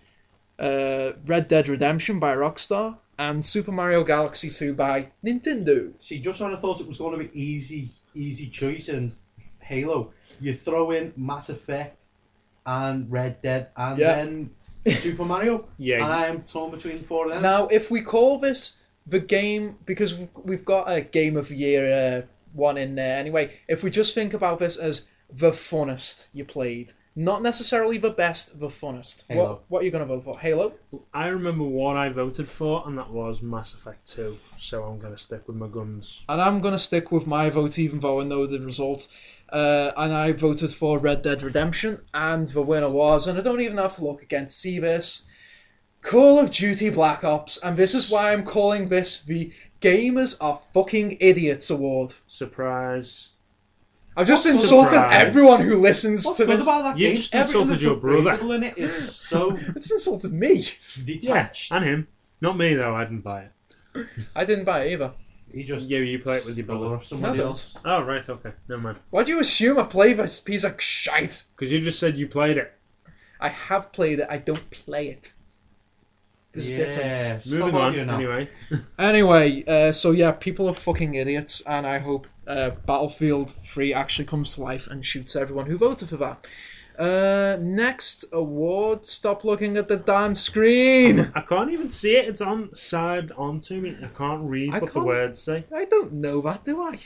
uh, Red Dead Redemption by Rockstar, and Super Mario Galaxy two by Nintendo. See, just when I thought it was going to be easy, easy choice in Halo, you throw in Mass Effect and Red Dead and Yeah. then Super Mario, Yeah. and I am torn between the four of them. Now, if we call this the game, because we've- we've got a Game of the Year uh, one in there anyway, if we just think about this as the funnest you played, not necessarily the best, the funnest. Halo. What, what are you going to vote for? Halo? I remember what I voted for, and that was Mass Effect two. So I'm going to stick with my guns. And I'm going to stick with my vote even though I know the result. Uh, and I voted for Red Dead Redemption, and the winner was, and I don't even have to look again to see this, Call of Duty Black Ops. And this is why I'm calling this the Gamers are fucking idiots award. Surprise. I've just What's insulted surprise? everyone who listens What's to good this. about that You game? just Everything insulted that's your brother. upgradable in it is so It's insulted me. Yeah, detached. and him. Not me, though. I didn't buy it. I didn't buy it either. He just Yeah, you play it with your brother brother. or somebody No, else. Oh, right, okay. Never mind. Why do you assume I play this piece of shite? Because you just said you played it. I have played it. I don't play it. There's a difference. Yeah, stop Moving on, arguing now. anyway. Anyway, uh, so yeah, people are fucking idiots, and I hope uh, Battlefield three actually comes to life and shoots everyone who voted for that. Uh, next award. Stop looking at the damn screen. I can't even see it. It's on side onto me. I can't read I what the can't- words say. I don't know that, do I?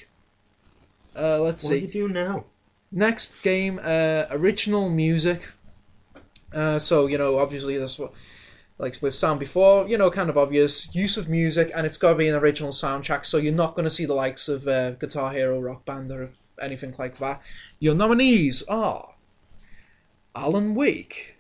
Uh, let's What see. do you do now? Next game, uh, original music. Uh, so, you know, obviously this what like with sound before, you know, kind of obvious use of music, and it's got to be an original soundtrack. So you're not going to see the likes of uh, Guitar Hero, Rock Band, or anything like that. Your nominees are Alan Wake.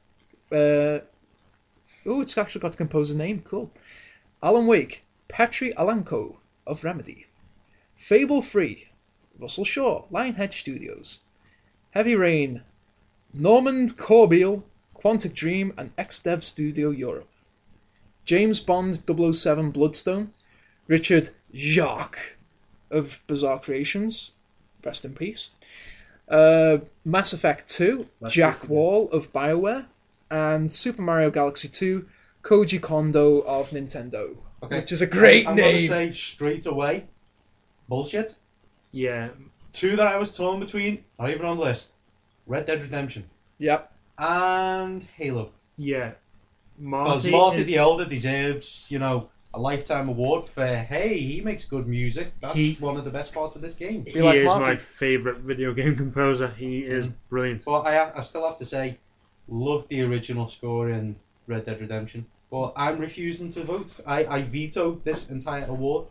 Uh, oh, it's actually got the composer name. Cool. Alan Wake, Petri Alanko of Remedy. Fable three, Russell Shaw, Lionhead Studios. Heavy Rain, Normand Corbeil, Quantic Dream, and X-Dev Studio Europe. James Bond double oh seven Bloodstone, Richard Jacques of Bizarre Creations, rest in peace. Uh, Mass Effect two, Let's Jack go for Wall of BioWare, and Super Mario Galaxy two, Koji Kondo of Nintendo. Okay. Which is a great I'm name. gonna say straight away, bullshit. Yeah. Two that I was torn between, not even on the list. Red Dead Redemption Yep. and Halo. Yeah. Because Marty, Marty is- the Elder deserves, you know, a lifetime award for, hey, he makes good music. That's He- one of the best parts of this game. he like is Marty. my favourite video game composer. He is brilliant. But I, I still have to say, love the original score in Red Dead Redemption. But I'm refusing to vote. I, I veto this entire award.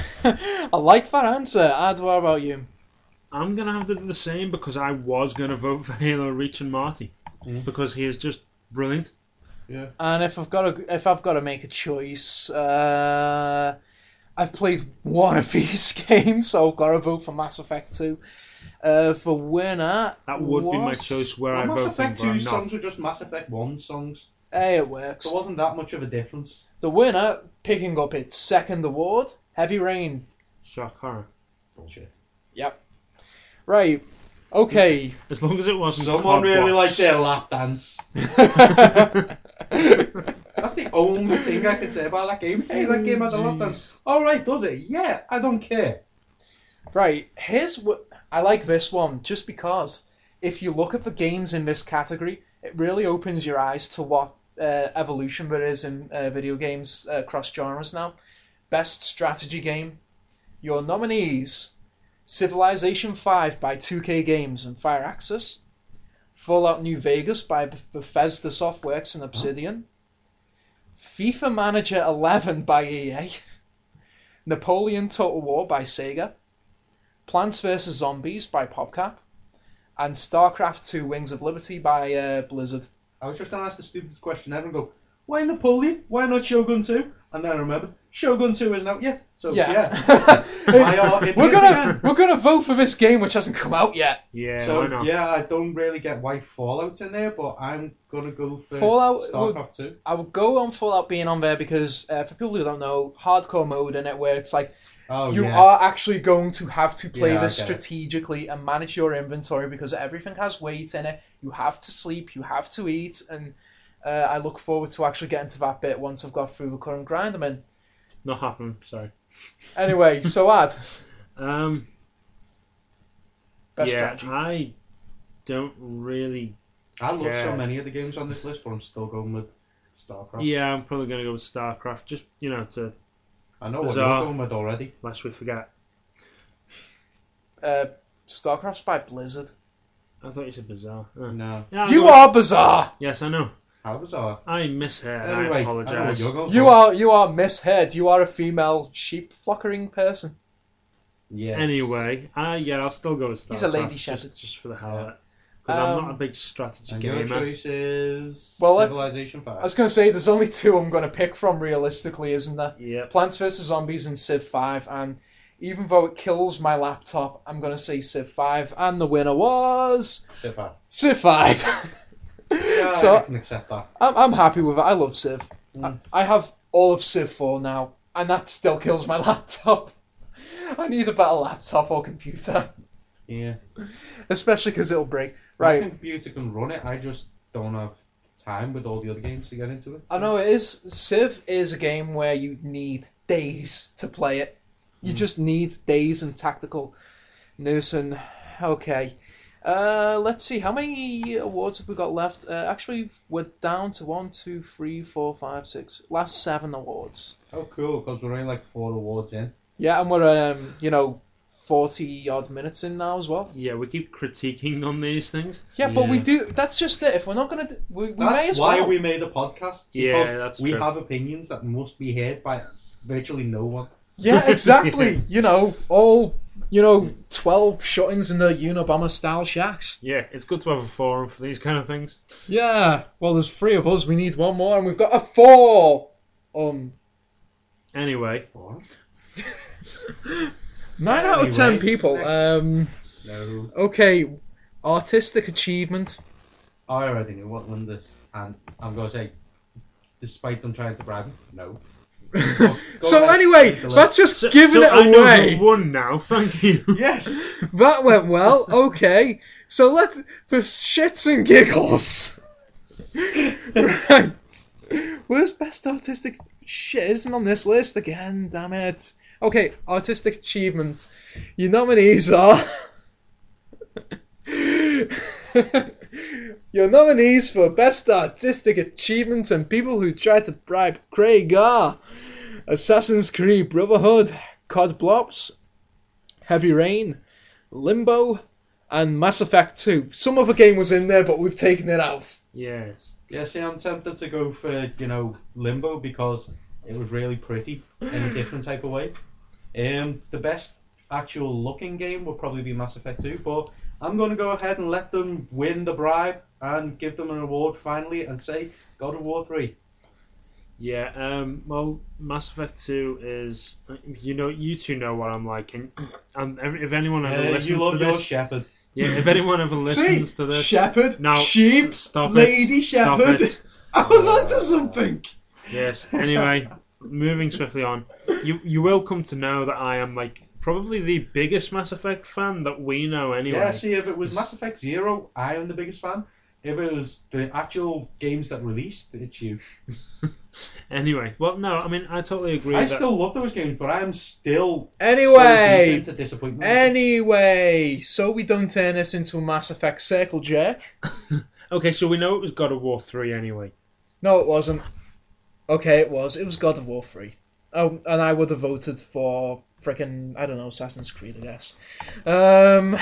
I like that answer. Ad, what about you? I'm going to have to do the same because I was going to vote for Halo Reach and Marty. Mm. Because he is just brilliant. Yeah. And if I've got to, if I've got to make a choice, uh, I've played one of these games, so I've got to vote for Mass Effect two. Uh, for winner, That would be my what? choice where Well, I Mass vote, Effect but I'm two not. songs were just Mass Effect one songs. Hey, it works. There wasn't that much of a difference. The winner, picking up its second award, Heavy Rain. Shock horror. Bullshit. Yep. Right. Okay. As long as it wasn't. Someone Cod really Box. liked their lap dance. That's the only thing I can say about that game. Hey, that game has a lap dance. Alright, does it? Yeah, I don't care. Right. Here's what I like this one just because if you look at the games in this category, it really opens your eyes to what uh, evolution there is in uh, video games uh, across genres now. Best strategy game. Your nominees: Civilization five by two K Games and Firaxis, Fallout New Vegas by Beth- Bethesda Softworks and Obsidian, FIFA Manager eleven by E A, Napoleon Total War by Sega, Plants vs. Zombies by PopCap, and StarCraft two Wings of Liberty by uh, Blizzard. I was just going to ask the stupidest question ever and go, why Napoleon? Why not Shogun two? And then I remembered, Shogun two isn't out yet. So, yeah. Yeah. I are in we're this gonna again. we're gonna vote for this game which hasn't come out yet. Yeah, So, why not? yeah, I don't really get why Fallout's in there, but I'm going to go for Fallout StarCraft two. I would go on Fallout being on there because uh, for people who don't know, hardcore mode in it where it's like Oh, you yeah. are actually going to have to play Yeah, I this get it. strategically and manage your inventory because everything has weight in it. You have to sleep, you have to eat, and uh, I look forward to actually getting to that bit once I've got through the current grind I'm in. Not happening, sorry. Anyway, so Ad, Um, best yeah, strategy. I don't really. I love so Yeah. many of the games on this list, but I'm still going with StarCraft. Yeah, I'm probably going to go with StarCraft, just, you know, to I know what Bizarre. you're going with already. lest we forget. Uh, StarCraft's by Blizzard. I thought you said Bizarre. Oh. No. Yeah, I'll You go- are bizarre. Yes, I know. How bizarre. I misheard. I Anyway, I know what apologise. you're going You for. are you are misheard. You are a female sheep flockering person. Yes. Anyway, uh, yeah, I'll still go with StarCraft. He's a lady just, shepherd. just for the hell of it. Because I'm Um, not a big strategy And your gamer. choice is Well, let's- Civilization I five. was going to say, there's only two I'm going to pick from realistically, isn't there? Yeah. Plants vs Zombies and Civ five, and even though it kills my laptop, I'm going to say Civ five, and the winner was Civ five. Civ five. Yeah, So- I can accept that. I'm, I'm happy with it. I love Civ. Mm. I, I have all of Civ four now, and that still kills my laptop. I need a better laptop or computer, Yeah. especially because it'll break. My Right, computer can run it, I just don't have time with all the other games to get into it. I know it is. Civ is a game where you need days to play it. You Mm. just need days and tactical nous and okay. Uh, let's see, how many awards have we got left? Uh, actually, we're down to one, two, three, four, five, six. Last seven awards. Oh, cool, because we're only like four awards in. Yeah, and we're um, you know, forty odd minutes in now as well. Yeah, we keep critiquing on these things. Yeah, but we Yeah. do. That's just it. If we're not gonna, do, we, we may That's as why well. we made a podcast. Yeah, because that's we true. have opinions that must be heard by virtually no one. Yeah, exactly. You know, all you know, twelve shut-ins in the Unabomber style shacks. Yeah, it's good to have a forum for these kind of things. Yeah. Well, there's three of us. We need one more, and we've got a four. Um, Anyway, What? nine out of ten Anyway, people. next. Um, No. okay, artistic achievement. I already knew what won this, and I'm going to say, despite them trying to bribe me, no. Go so ahead, anyway, take the that's just so, giving so it I know away. who won now. Thank you. Yes! That went well. Okay, so let's for shits and giggles. Right. Where's best artistic shit? It isn't on this list again. Damn it. Okay, artistic achievement. Your nominees are. Your nominees for best artistic achievement and people who tried to bribe Craig are Assassin's Creed Brotherhood, C O D Blops, Heavy Rain, Limbo, and Mass Effect two. Some other game was in there, but we've taken it out. Yes. Yeah, see, I'm tempted to go for, you know, Limbo because it was really pretty in a different type of way. Um, the best actual looking game would probably be Mass Effect two, but I'm going to go ahead and let them win the bribe and give them an award finally and say God of War three. Yeah. Um. Well, Mass Effect Two is. You know, you two know what I'm like, and, and if anyone ever Uh, listens you love to your this, shepherd. yeah, if anyone ever listens See? to this, Shepherd, No, sheep, stop it. lady Stop shepherd. it. I was onto something. Yes. Anyway, moving swiftly on, you you will come to know that I am like probably the biggest Mass Effect fan that we know. Anyway. Yeah, see, if it was Mass Effect Zero, I am the biggest fan. If it was the actual games that released, it's you. Anyway, well, no, I mean I totally agree. I that, still love those games, but I am still Anyway. so deep into disappointment. Anyway, so we don't turn this into a Mass Effect circle jerk. Okay, so we know it was God of War three anyway. No, it wasn't. Okay, it was. It was God of War three. Oh, and I would have voted for frickin' I don't know, Assassin's Creed, I guess. Um,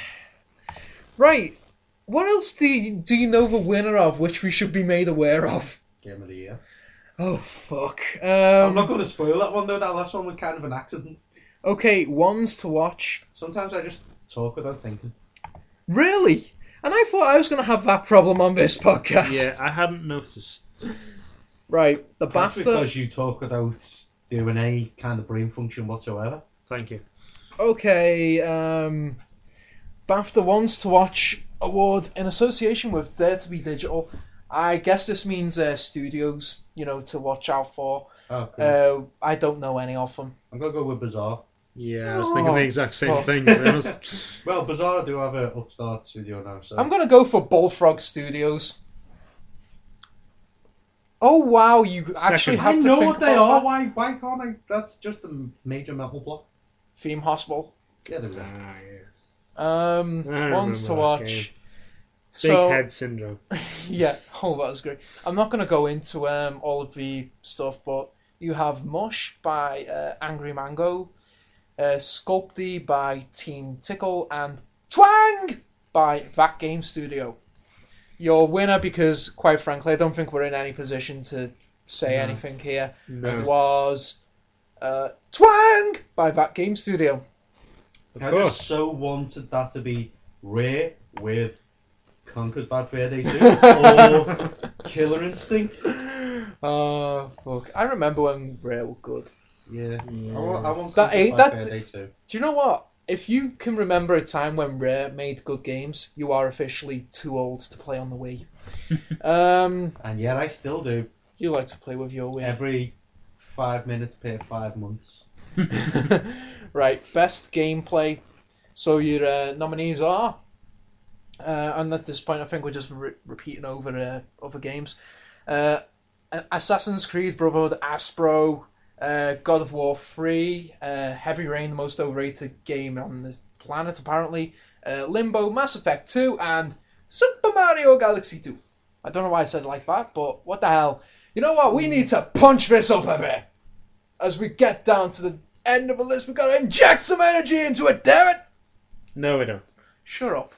right. What else do you, do you know the winner of, which we should be made aware of? Game of the year. Oh, fuck. I'm Um, not going to spoil that one though. That last one was kind of an accident. okay, ones to watch. Sometimes I just talk without thinking. Really? And I thought I was going to have that problem on this podcast. Yeah, I hadn't noticed. Right, the That's BAFTA. because you talk without doing any kind of brain function whatsoever. Thank you. Okay, um, BAFTA Ones to Watch Award in association with Dare to Be Digital. I guess this means uh, studios, you know, to watch out for. Oh, cool. Uh, I don't know any of them. I'm going to go with Bizarre. Yeah, I was thinking the exact same Oh. thing. To be honest. Well, Bizarre do have an upstart studio now, so... I'm going to go for Bullfrog Studios. Oh, wow, you actually Second. have I to know think what they about are. that. Why? Why can't I? That's just a major metal block. Theme Hospital. Yeah, there we go. Ah, yes. Um, I ones to remember that watch. game. Big So, head syndrome. yeah, oh, that was great. I'm not going to go into um, all of the stuff, but you have Mush by uh, Angry Mango, uh, Sculpty by Team Tickle, and Twang by That Game Studio. Your winner, because quite frankly, I don't think we're in any position to say No. anything here, No. was uh, Twang by That Game Studio. Of I course. just so wanted that to be Rare with Conker's Bad Fur Day two or Killer Instinct. Oh, fuck. I remember when Rare were good. Yeah, Yeah. I want, I want That Conker's ain't- Bad that- Fur Day two. Do you know what? If you can remember a time when Rare made good games, you are officially too old to play on the Wii. um, And yet I still do. you like to play with your Wii. Every five minutes per five months. Right, best gameplay. So your uh, nominees are, uh, and at this point I think we're just re- repeating over uh, other games. Uh, Assassin's Creed Brotherhood, Aspro, uh, God of War three, uh, Heavy Rain, the most overrated game on this planet apparently, uh, Limbo, Mass Effect two, and Super Mario Galaxy two. I don't know why I said it like that, but what the hell. You know what, we need to punch this up a bit. As we get down to the end of the list, we've got to inject some energy into it, damn it! No, we don't. Shut up.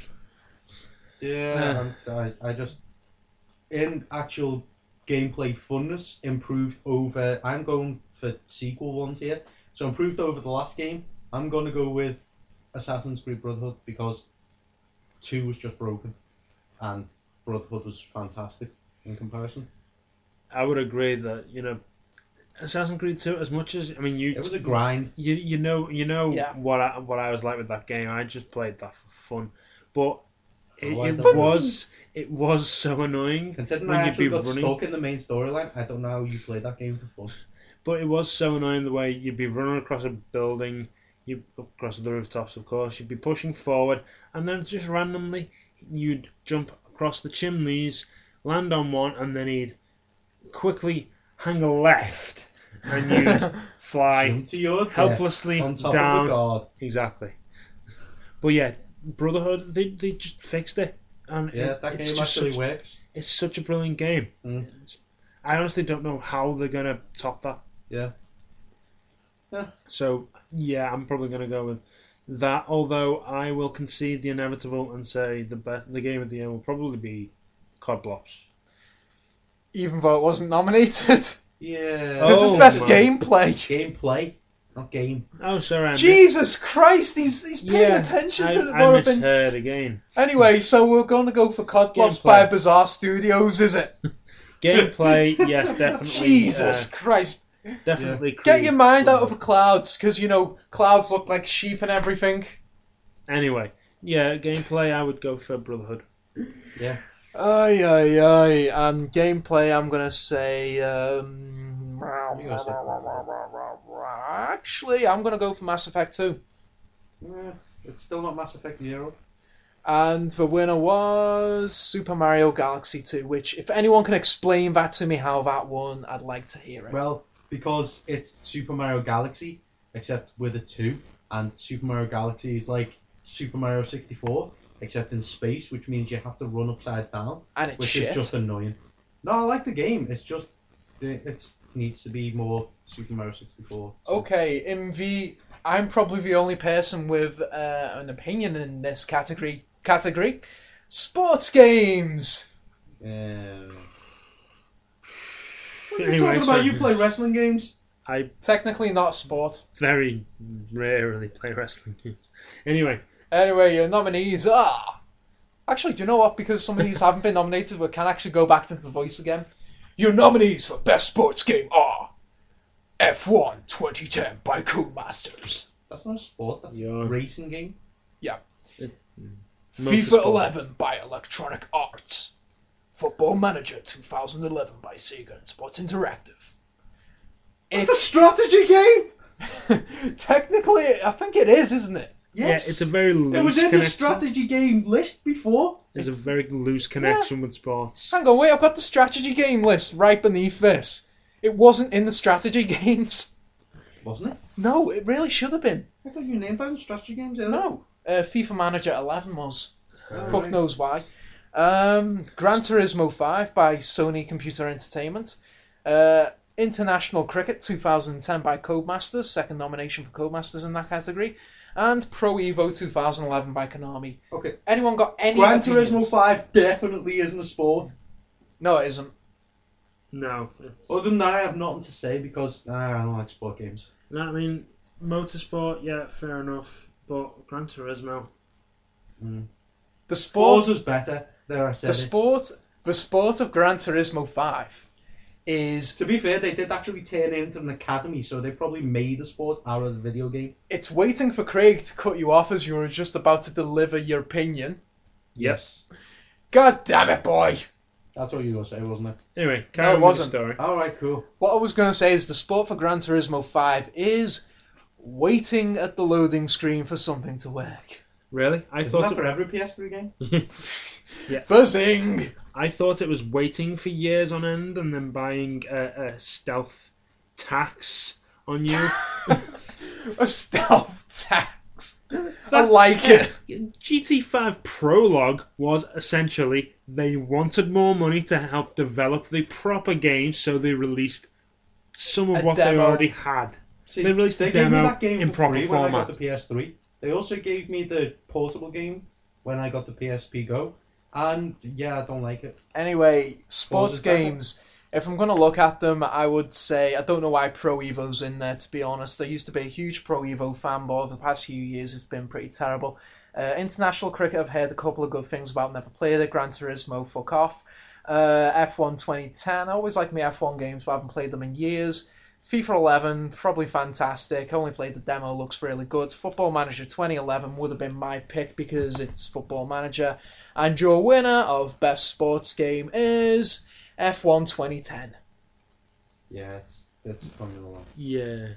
Yeah, and I, I just in actual gameplay funness improved over. I'm going for sequel ones here, so improved over the last game. I'm going to go with Assassin's Creed Brotherhood because two was just broken, and Brotherhood was fantastic in comparison. I would agree that, you know, Assassin's Creed two, as much as I mean, you It was a grind. you you know you know Yeah. what I what I was like with that game. I just played that for fun, but it, Oh, I it don't- was it was so annoying Considering when I you'd actually be got running. stuck in the main storyline, I don't know how you played that game for fun. But it was so annoying the way you'd be running across a building, you across the rooftops, of course. You'd be pushing forward, and then just randomly you'd jump across the chimneys, land on one, and then he'd quickly hang a left, and you'd fly Jump to your death helplessly on top down. of the guard. Exactly. But yeah, Brotherhood, they they just fixed it, and Yeah, it- that it's game just actually such, works. it's such a brilliant game. Mm. I honestly don't know how they're gonna top that. Yeah. So yeah, I'm probably gonna go with that. Although I will concede the inevitable and say the be- the game of the year will probably be C O D Blops. Even though it wasn't nominated. Yeah. This is Oh best my- gameplay. Gameplay, not game. Oh, sorry, I mi- Jesus Christ, he's, he's paying yeah, attention I, to I what I've been... misheard again. Anyway, so we're going to go for C O D Blops Gameplay. by Bizarre Studios, is it? Gameplay, yes, definitely. Jesus uh, Christ. definitely. Get Creed. your mind out of the clouds, because, you know, clouds look like sheep and everything. Anyway, yeah, gameplay. I would go for Brotherhood. Yeah. Ay, ay, ay. And gameplay, I'm going to say... Um, You go, actually, I'm going to go for Mass Effect two. Yeah. It's still not Mass Effect Zero. And the winner was Super Mario Galaxy two, which, if anyone can explain that to me how that won, I'd like to hear it. Well, because it's Super Mario Galaxy, except with a two, and Super Mario Galaxy is like Super Mario sixty-four, except in space, which means you have to run upside down, and it's which shit. is just annoying. No, I like the game. It's just it needs to be more Super Mario sixty-four. So- Okay, in the... I'm probably the only person with uh, an opinion in this category. Category, sports games. Yeah. What are you Anyway, talking about? so- You play wrestling games? I Technically not sport. very rarely play wrestling games. Anyway, Anyway, your nominees are... Actually, do you know what? Because some of these haven't been nominated, we can actually go back to the voice again. Your nominees for Best Sports Game are F one twenty ten by Codemasters, That's not a sport. That's Yeah. a racing game. FIFA motorsport. eleven by Electronic Arts, Football Manager twenty eleven by Sega and Sports Interactive. It's a strategy game. Technically, I think it is, isn't it? Yes. Yeah, it's a very loose It was in the connection. strategy game list before. There's a very loose connection with sports. Hang on, wait, I've got the strategy game list right beneath this. It wasn't in the strategy games. Wasn't it? No, it really should have been. I thought you named down strategy games. earlier. No. Uh, FIFA Manager eleven was. Oh, Fuck right. knows why. Um, Gran Turismo five by Sony Computer Entertainment. Uh, International Cricket twenty ten by Codemasters, second nomination for Codemasters in that category. And Pro Evo twenty eleven by Konami. Okay. Anyone got any Gran opinions? Turismo five definitely isn't a sport. No, it isn't. No, it's, Other than that, I have nothing to say because uh, I don't like sport games. no, I mean motorsport. Yeah, fair enough. But Gran Turismo, Mm. The sport, Forza's better. There, I said the it. sport, the sport of Gran Turismo five is To be fair, they did actually turn it into an academy, so they probably made a sport out of the video game. it's waiting for Craig to cut you off as you were just about to deliver your opinion. Yes. God damn it, boy! That's what you were going to say, wasn't it? Anyway, No, carry it on with wasn't. the story. Alright, cool. What I was going to say is the sport for Gran Turismo five is waiting at the loading screen for something to work. Really? I Isn't thought that it, for every P S three game? Buzzing! I thought it was waiting for years on end and then buying a, a stealth tax on you. A stealth tax. I like it. G T five Prologue was essentially they wanted more money to help develop the proper game, so they released some of A what they demo. already had. See, They released they the gave me demo that game in for proper free when I got format. the P S three. They also gave me the portable game when I got the P S P Go. And yeah, I don't like it. Anyway, sports Forza's better. games. If I'm going to look at them, I would say I don't know why Pro Evo's in there. To be honest, I used to be a huge Pro Evo fan, but over the past few years, it's been pretty terrible. Uh, international cricket, I've heard a couple of good things about. Never played it. Gran Turismo, fuck off. Uh, F one twenty ten. I always like my F one games, but I haven't played them in years. FIFA eleven, probably fantastic. I only played the demo, looks really good. Football Manager twenty eleven would have been my pick because it's Football Manager. And your winner of Best Sports Game is F one twenty ten. Yeah, it's it's Formula One. Yeah.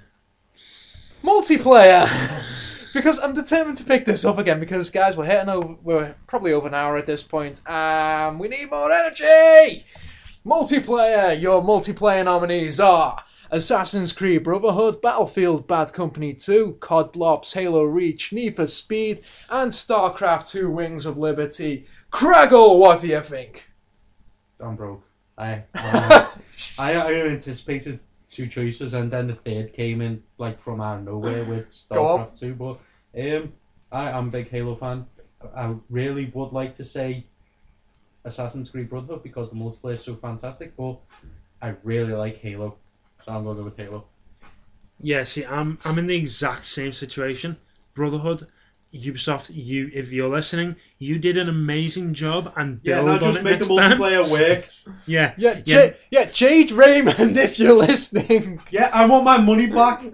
Multiplayer! Because I'm determined to pick this up again because, guys, we're hitting over, we're probably over an hour at this point. Um, we need more energy! Multiplayer! Your multiplayer nominees are Assassin's Creed Brotherhood, Battlefield Bad Company two, C O D Blops, Halo Reach, Need for Speed, and StarCraft two Wings of Liberty. Craggle, what do you think? I'm broke. I I, I I anticipated two choices, and then the third came in like from out of nowhere with Go on. StarCraft two. But um, I I'm a big Halo fan. I really would like to say Assassin's Creed Brotherhood because the multiplayer is so fantastic. But I really like Halo, so I'm gonna go with Halo. Yeah, see, I'm I'm in the exact same situation. Brotherhood, Ubisoft, you if you're listening, you did an amazing job and Yeah, build no, on just it make the next time. multiplayer work. Yeah, Yeah, yeah. J- yeah, Jade Raymond, if you're listening. Yeah, I want my money back.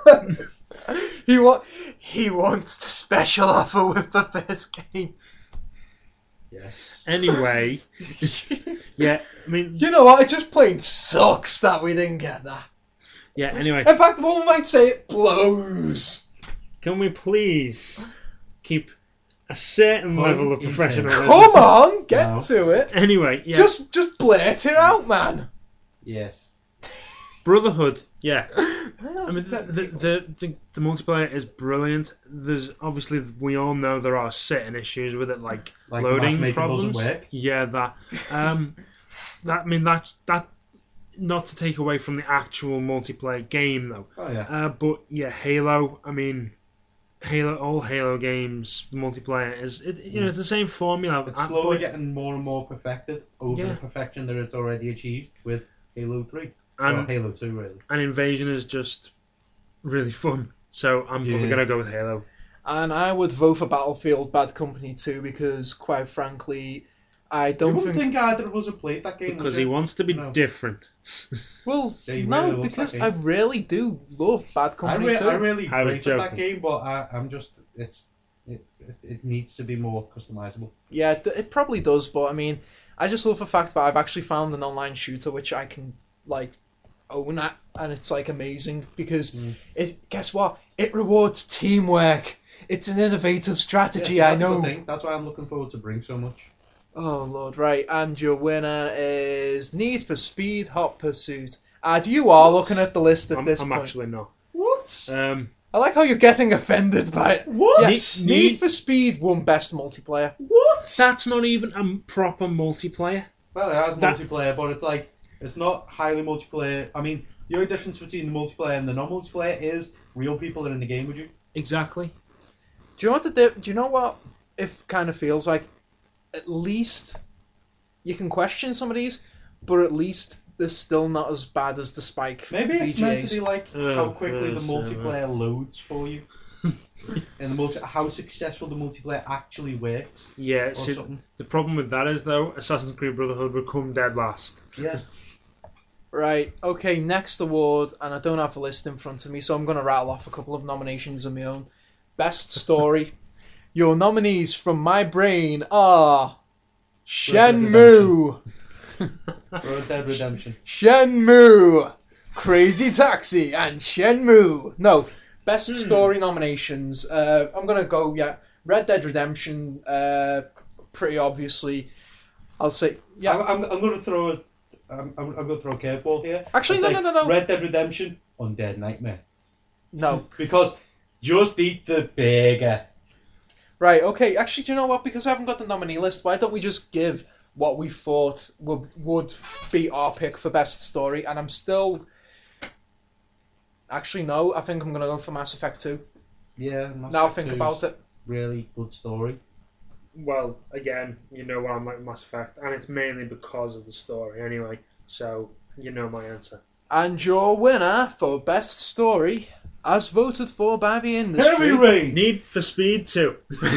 He wa- he wants the special offer with the first game. Yes. Anyway, yeah, I mean, You know what? It just plain sucks that we didn't get that. yeah. Anyway, In fact, one might say it blows. can we please keep a certain Pun level of intended. professionalism? Come on, get No. to it. Anyway, yeah, Just just blurt it out, man. Yes. Brotherhood. Yeah, I mean, the, the, the, the, the multiplayer is brilliant. There's obviously, we all know there are certain issues with it, like, Like loading matchmaking problems. doesn't work. Yeah, that. Um, that I mean, that that. Not to take away from the actual multiplayer game, though. Oh yeah. Uh, but yeah, Halo. I mean, Halo. All Halo games, the multiplayer is it, you know it's the same formula. It's uh, slowly but- getting more and more perfected over Yeah. the perfection that it's already achieved with Halo three. or and Halo two, really. and Invasion is just really fun. So I'm probably Yeah. gonna go with Halo. And I would vote for Battlefield Bad Company two because, quite frankly, I You don't wouldn't think. think either of us have played that game. Because would he you? wants to be No. different. Well, Yeah, he no, really loves because that I game. really do love Bad I, Company re- two. I really I was rated that joking. game, but I, I'm just it's it, it, it needs to be more customizable. Yeah, it, it probably does, but I mean, I just love the fact that I've actually found an online shooter which I can like own at, and it's like amazing because Mm. it. Guess what? It rewards teamwork. It's an innovative strategy. Yes, I that's the know. thing. That's why I'm looking forward to Bring so much. Oh lord, right, and your winner is Need for Speed Hot Pursuit. And you are What? looking at the list at I'm, this I'm point. actually not. What? Um, I like how you're getting offended by it. What? Yes, Need- Need, Need- for Speed won Best Multiplayer. What? that's not even a proper multiplayer. Well, it has That- multiplayer, but it's like it's not highly multiplayer. I mean, the only difference between the multiplayer and the non-multiplayer is real people are in the game with you. Exactly. Do you know what the di- Do you know what it kind of feels like? At least you can question some of these, but at least they're still not as bad as the Spike Maybe it's V G meant to As. be like Oh, how quickly the yes, multiplayer loads for you. and the multi- how successful the multiplayer actually works. Yeah, Or see, something. the problem with that is, though, Assassin's Creed Brotherhood would come dead last. Yeah. Right, okay, next award, and I don't have a list in front of me, so I'm going to rattle off a couple of nominations of my own. Best Story. Your nominees from my brain are Shenmue, Red Dead Redemption. Shenmue, Crazy Taxi, and Shenmue. No, Best Story nominations. Uh, I'm going to go, yeah, Red Dead Redemption, uh, pretty obviously. I'll say, yeah. I'm, I'm, I'm going to throw a, I'm, I'm, I'm going to throw a curveball here. Actually, I'd no, say no, no, no. Red Dead Redemption, Undead Nightmare. No. Because just eat the burger. Right, okay. Actually, do you know what? Because I haven't got the nominee list, why don't we just give what we thought would would be our pick for best story? And I'm still... Actually, no. I think I'm going to go for Mass Effect two. Yeah. Mass Now Effect think two's about it. Really good story. Well, again, you know why I'm like Mass Effect, and it's mainly because of the story anyway, so you know my answer. And your winner for best story, as voted for by the industry... Heavy Rain! Need for Speed two.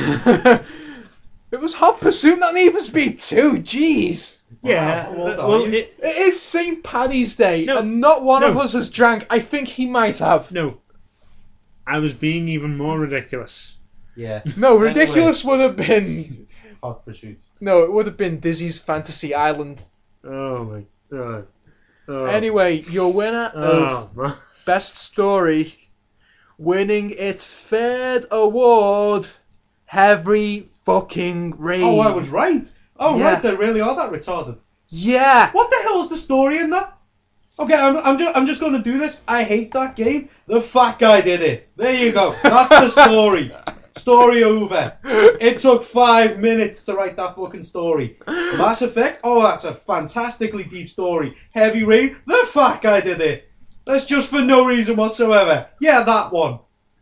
It was Hot Pursuit, not Need for Speed two. Jeez. Yeah, Wow, how old uh, are well, you? it, It is Saint Paddy's Day, No, and not one of no. us has drank. I think he might have. no, I was being even more ridiculous. Yeah. No, Anyway. ridiculous would have been... Hot Pursuit. No, it would have been Dizzy's Fantasy Island. Oh my god. Oh. Anyway, your winner of Oh, man. Best Story, winning its third award, Heavy fucking Rain. Oh, I was right. Oh, Yeah. right, they really are that retarded. Yeah. What the hell's the story in that? Okay, I'm, I'm, just, I'm just going to do this. I hate that game. The fat guy did it. There you go. That's the story. Story over. It took five minutes to write that fucking story. Mass Effect, oh, that's a fantastically deep story. Heavy Rain, the fat guy did it. That's just for no reason whatsoever. Yeah, that one.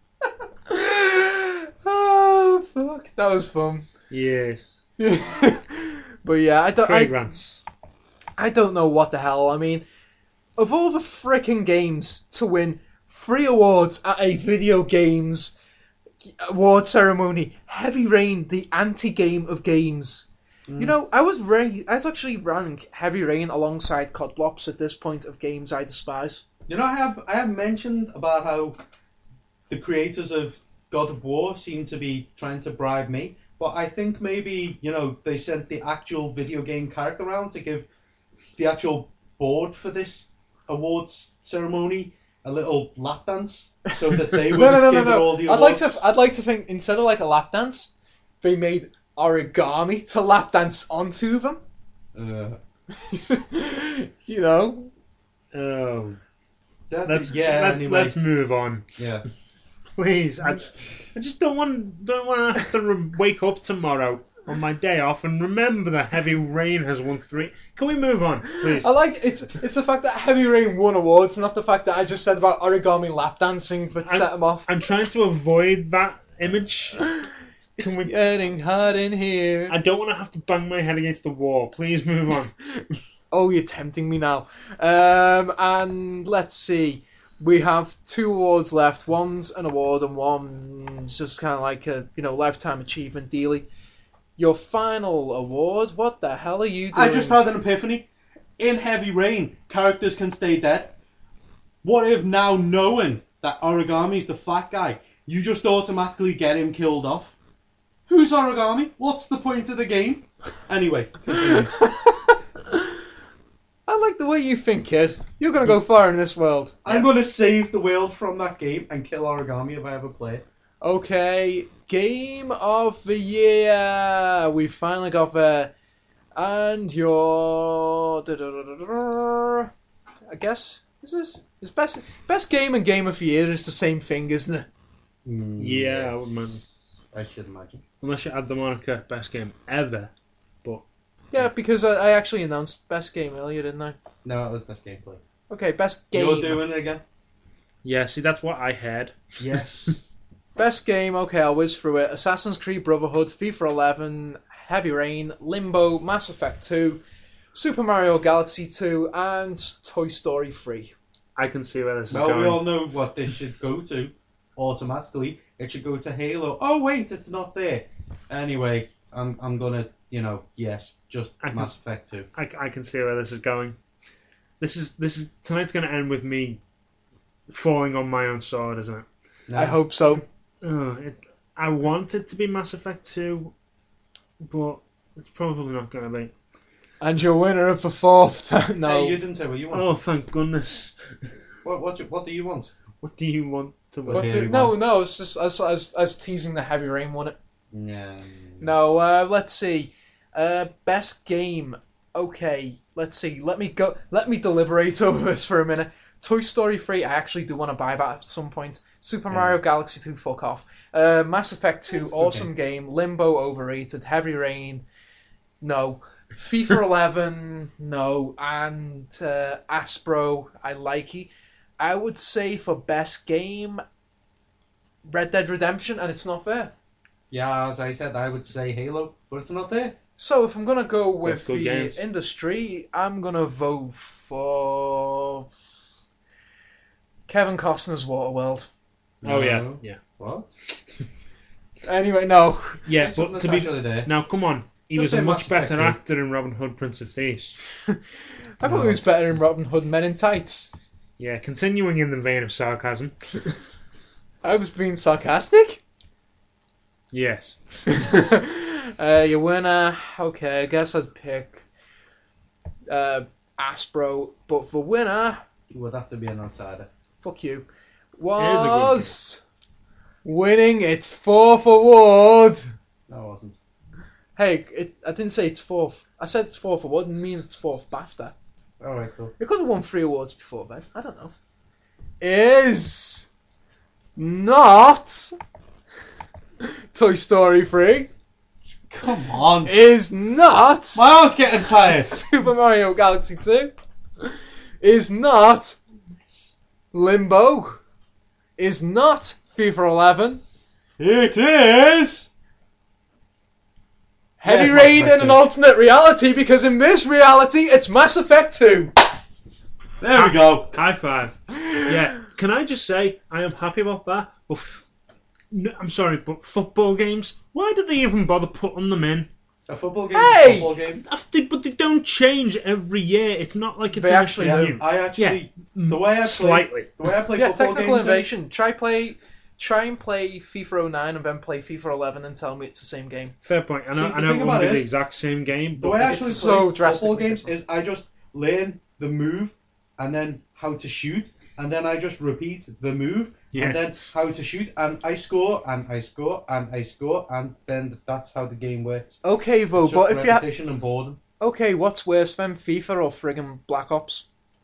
Oh, fuck. That was fun. Yes. But yeah, I don't... Craig I, Rants. I don't know what the hell. I mean, of all the frickin' games to win three awards at a video games award ceremony, Heavy Rain, the anti-game of games. You know, I was very, I'd actually rank Heavy Rain alongside C O D Blocks at this point of games I despise. You know, I have I have mentioned about how the creators of God of War seem to be trying to bribe me, but I think maybe, you know, they sent the actual video game character around to give the actual board for this awards ceremony a little lap dance so that they would No, no, no, no, give it all the no. I'd awards. like to, I'd like to think instead of like a lap dance, they made origami to lap dance onto them. Uh, You know. Oh. that, Let's, yeah, let's, anyway. let's move on. Yeah. Please. I just, I just don't want, don't want to have to re- wake up tomorrow on my day off and remember that Heavy Rain has won three. Can we move on, please? I like it's it's the fact that Heavy Rain won awards, not the fact that I just said about origami lap dancing that I- set them off. I'm trying to avoid that image. It's we- getting hot in here. I don't want to have to bang my head against the wall. Please move on. Oh, you're tempting me now. Um, and let's see. We have two awards left. One's an award and one's just kind of like a, you know, lifetime achievement dealy. Your final award, what the hell are you doing? I just had an epiphany. In Heavy Rain, characters can stay dead. What if now knowing that Origami's the fat guy, you just automatically get him killed off? Who's Origami? What's the point of the game? Anyway, continue. I like the way you think, kid. You're going to go far in this world. I'm going to save the world from that game and kill Origami if I ever play it. Okay, Game of the Year. We finally got there. And your... I guess, is this... Is best, best game and Game of the Year is the same thing, isn't it? Yeah, I would man. I should imagine. Unless you add the moniker best game ever. But Yeah, because I, I actually announced best game earlier, didn't I? No, it was best gameplay. Okay, best game. You're doing it again? yeah, see, that's what I heard. Yes. Best game, okay, I'll whiz through it. Assassin's Creed Brotherhood, FIFA eleven, Heavy Rain, Limbo, Mass Effect two, Super Mario Galaxy two, and Toy Story three. I can see where this is Well, going. we all know what this should go to. automatically. It should go to Halo. Oh wait, it's not there. Anyway, I'm I'm gonna, you know, yes, just I can- Mass Effect two. I, I can see where this is going. This is this is tonight's going to end with me falling on my own sword, isn't it? No. I hope so. Oh, it, I want it to be Mass Effect two, but it's probably not going to be. And your winner of the fourth. No. Hey, you didn't say what you want. Oh, thank goodness. What what do- what do you want? What do you want to win? What Here the- we no, go. no, it's just as as as teasing the Heavy Rain won it. Yeah. No, uh, let's see. Uh, best game. Okay, let's see. Let me go. Let me deliberate over this for a minute. Toy Story three. I actually do want to buy that at some point. Super Yeah. Mario Galaxy two. Fuck off. Uh, Mass Effect two. It's a good Awesome game. Limbo overrated. Heavy Rain. No. FIFA eleven. No. And uh, Aspro. I like it. I would say for best game, Red Dead Redemption, and it's not fair. Yeah, as I said, I would say Halo, but it's not there. So if I'm gonna go with good the games. industry, I'm gonna vote for Kevin Costner's Waterworld. Oh yeah, No. yeah, What? Anyway, no. yeah. It's not But to be actually there. now, come on, he Just was say a much Mass Effect better two. actor in Robin Hood, Prince of Thieves. I thought he was better in Robin Hood Men in Tights. Yeah, continuing in the vein of sarcasm. I was being sarcastic. Yes. uh, your winner, okay, I guess I'd pick uh, Aspro, but the winner, It would have to be an outsider. fuck you, is a good was winning its fourth award. No, it wasn't. Hey, it, I didn't say it's fourth. I said it's fourth award, didn't mean it's fourth BAFTA. Alright, cool. It could have won three awards before then. I don't know. Is not Toy Story three. Come on. Is not My arm's getting tired. Super Mario Galaxy two. Is not Limbo. Is not FIFA eleven. It is. Heavy Yes, Mass Rain Effect in an two. alternate reality, because in this reality it's Mass Effect two. There we go. High five. Yeah. Can I just say I am happy about that? But f- no, I'm sorry, but football games. Why did they even bother putting them in? A football game. Hey! A football game. After, but they don't change every year. It's not like it's They actually anything do. new. I actually the way I play Slightly. the way I play Yeah, football technical games is- innovation. Try play, try and play FIFA oh nine and then play FIFA eleven and tell me it's the same game. Fair point. I know, See, the I know thing it about wouldn't be it the is- exact same game, The but way I it's actually so play football drastically games different. is I just learn the move and then how to shoot and then I just repeat the move Yeah. and then how to shoot and I score and I score and I score and then that's how the game works. Okay, Vo, It's just but if you ha- repetition and boredom. okay, what's worse then, FIFA or friggin' Black Ops?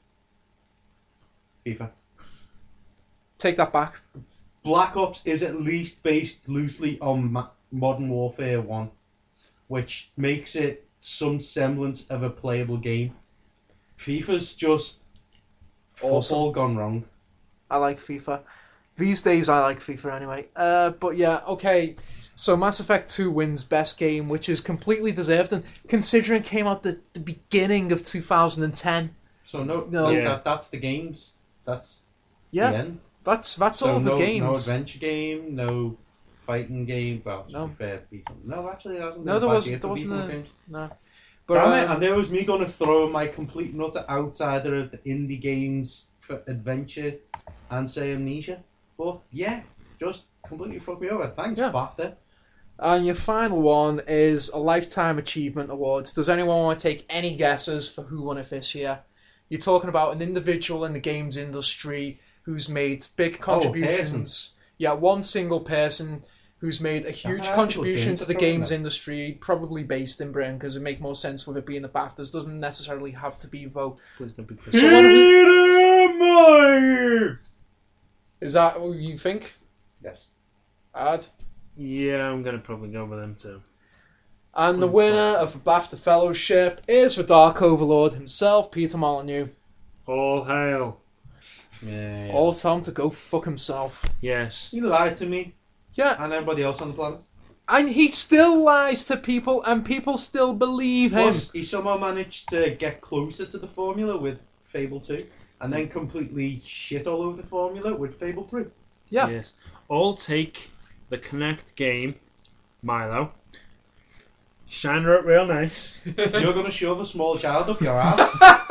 FIFA. Take that back. Black Ops is at least based loosely on Ma- Modern Warfare one, which makes it some semblance of a playable game. FIFA's just football Awesome. gone wrong. I like FIFA. These days, I like FIFA anyway. Uh, but yeah, okay. So Mass Effect two wins best game, which is completely deserved, and considering it came out the, the beginning of two thousand ten. So no, No. no Yeah. that, that's the games. That's Yeah, the end. that's that's So all no, the games. no adventure game, no fighting game. Well, to No. be fair, FIFA. No, actually, there hasn't No, been there a bad wasn't- year there for wasn't FIFA a- games. No, but Damn it! uh, And there was me going to throw my complete nutter outsider of the indie games for adventure and say Amnesia. But yeah, just completely fucked me over. Thanks, Yeah. BAFTA. and your final one is a Lifetime Achievement Award. Does anyone want to take any guesses for who won it this year? You're talking about an individual in the games industry who's made big contributions. Yeah, one single person who's made a huge Ah, contribution good to the games, games isn't industry, probably based in Britain, because it make more sense with it being the BAFTAs. Doesn't necessarily have to be Vogue. Please don't be Chris. Someone who, Peter is that what you think? Yes. Ad? Yeah, I'm gonna probably go with them too. And the Good winner fuck. of the BAFTA Fellowship is the Dark Overlord himself, Peter Molyneux. All hail. Yeah. All time to go fuck himself. Yes. He lied to me Yeah, and everybody else on the planet. and he still lies to people, and people still believe him. Plus, he somehow managed to get closer to the formula with Fable two, and then completely shit all over the formula with Fable three. Yeah. Yes. All take the Connect game, Milo. Shine her up real nice. You're going to shove a small child up your ass?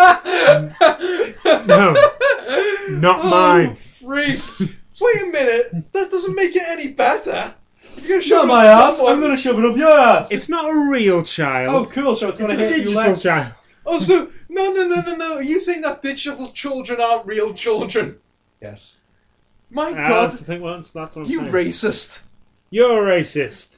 No, not Oh, mine. freak. Wait a minute. That doesn't make it any better. If you're gonna shove Shove it my up ass. someone- I'm going to shove it up your ass. It's not a real child. Oh, cool. So it's going it's to a hit you digital less. child. Oh, so no, no, no, no, no. Are you saying that digital children aren't real children? Yes. My Ah, God, that's the thing. Well, that's that's what I'm you saying. racist. You're a racist.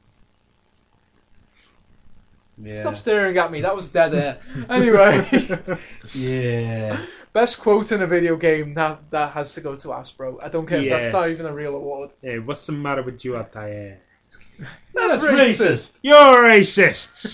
Yeah. Stop staring at me. That was dead air. Anyway, Yeah. best quote in a video game that that has to go to Aspro. I don't care if Yeah. that's not even a real award. Hey, what's the matter with you, Altair? That's, That's racist. You're racists.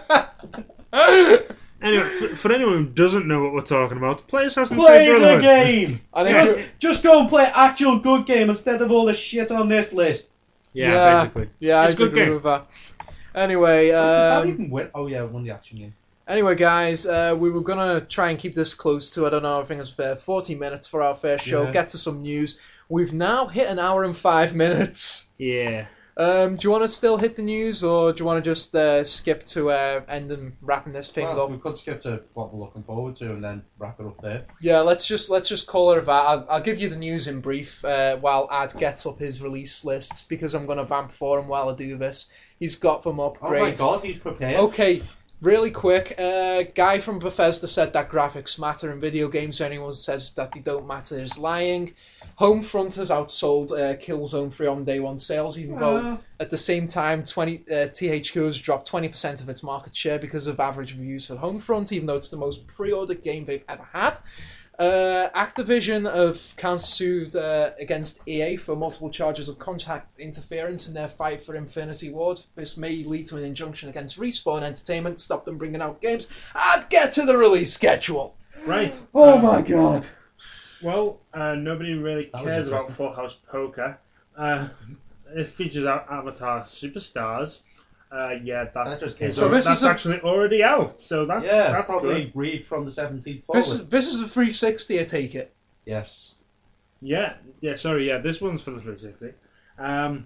Anyway, for, for anyone who doesn't know what we're talking about, play Assassin's Play Creed the Brotherhood. game. I think Just, we- just go and play actual good game instead of all the shit on this list. Yeah, Yeah. basically. Yeah, It's I a good agree game. with that. Anyway, How um, even win? Oh yeah, won the action game. Anyway, guys, uh, we were gonna try and keep this close to, I don't know, I think it's fair, forty minutes for our first show. Yeah. Get to some news. We've now hit an hour and five minutes. Yeah. Um, do you want to still hit the news, or do you want to just uh, skip to uh, end and wrapping this thing Well, up? we could skip to what we're looking forward to and then wrap it up there. Yeah, let's just let's just call it a that. I'll, I'll give you the news in brief uh, while Ad gets up his release lists because I'm gonna vamp for him while I do this. He's got them up. Oh Great. my god, he's prepared. Okay, really quick. Uh, guy from Bethesda said that graphics matter in video games. Anyone says that they don't matter is lying. Homefront has outsold uh, Killzone three on day one sales, even though Uh, at the same time twenty uh, T H Q has dropped twenty percent of its market share because of average reviews for Homefront, even though it's the most pre-ordered game they've ever had. Uh, Activision have countersued uh, against E A for multiple charges of contract interference in their fight for Infinity Ward. This may lead to an injunction against Respawn Entertainment to stop them bringing out games and get to the release schedule. Right. Oh Um, my god. Well, uh, nobody really That was cares about interesting. Full House Poker. Uh, it features our Avatar Superstars. Uh, yeah, that, That just came is, out. So this that's is a- actually already out. So that's yeah, that's probably good. agreed from the seventeenth forward. This is this is the three sixty, I take it. Yes. Yeah, yeah. Sorry, yeah. This one's for the three sixty. Um,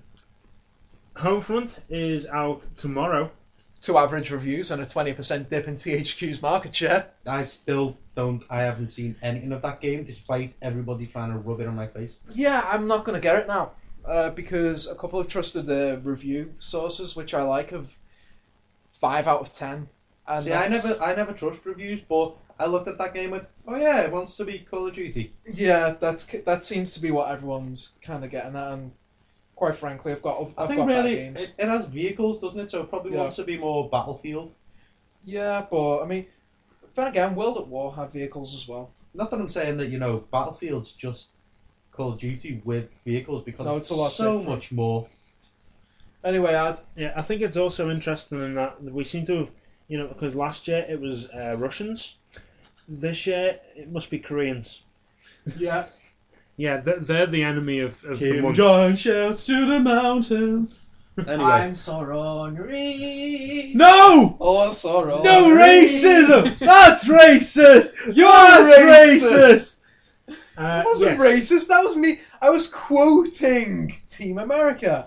Homefront is out tomorrow. To average reviews and a twenty percent dip in T H Q's market share. I still don't. I haven't seen anything of that game, despite everybody trying to rub it on my face. Yeah, I'm not going to get it now. Uh, because a couple of trusted uh, review sources, which I like, have five out of ten. And See, I that's- never, I never trust reviews, but I looked at that game with, oh yeah, it wants to be Call of Duty. Yeah, that's that seems to be what everyone's kind of getting at, and quite frankly, I've got I've I think got bad really games. it, it has vehicles, doesn't it? So it probably Yeah. wants to be more Battlefield. Yeah, but I mean, then again, World at War have vehicles as well. Not that I'm saying that you know Battlefield's just Call of Duty with vehicles, because No, it's a lot so different. much more. Anyway, Ad, Yeah, I think it's also interesting in that we seem to have, you know, because last year it was uh, Russians. This year it must be Koreans. yeah, Yeah, they're, they're the enemy of, of the Kim month. Jong shouts to the mountains. Anyway, I'm sorry. no, Oh, sorry. no racism. That's racist. You're That's racist. Uh, It wasn't yes. racist. That was me. I was quoting Team America.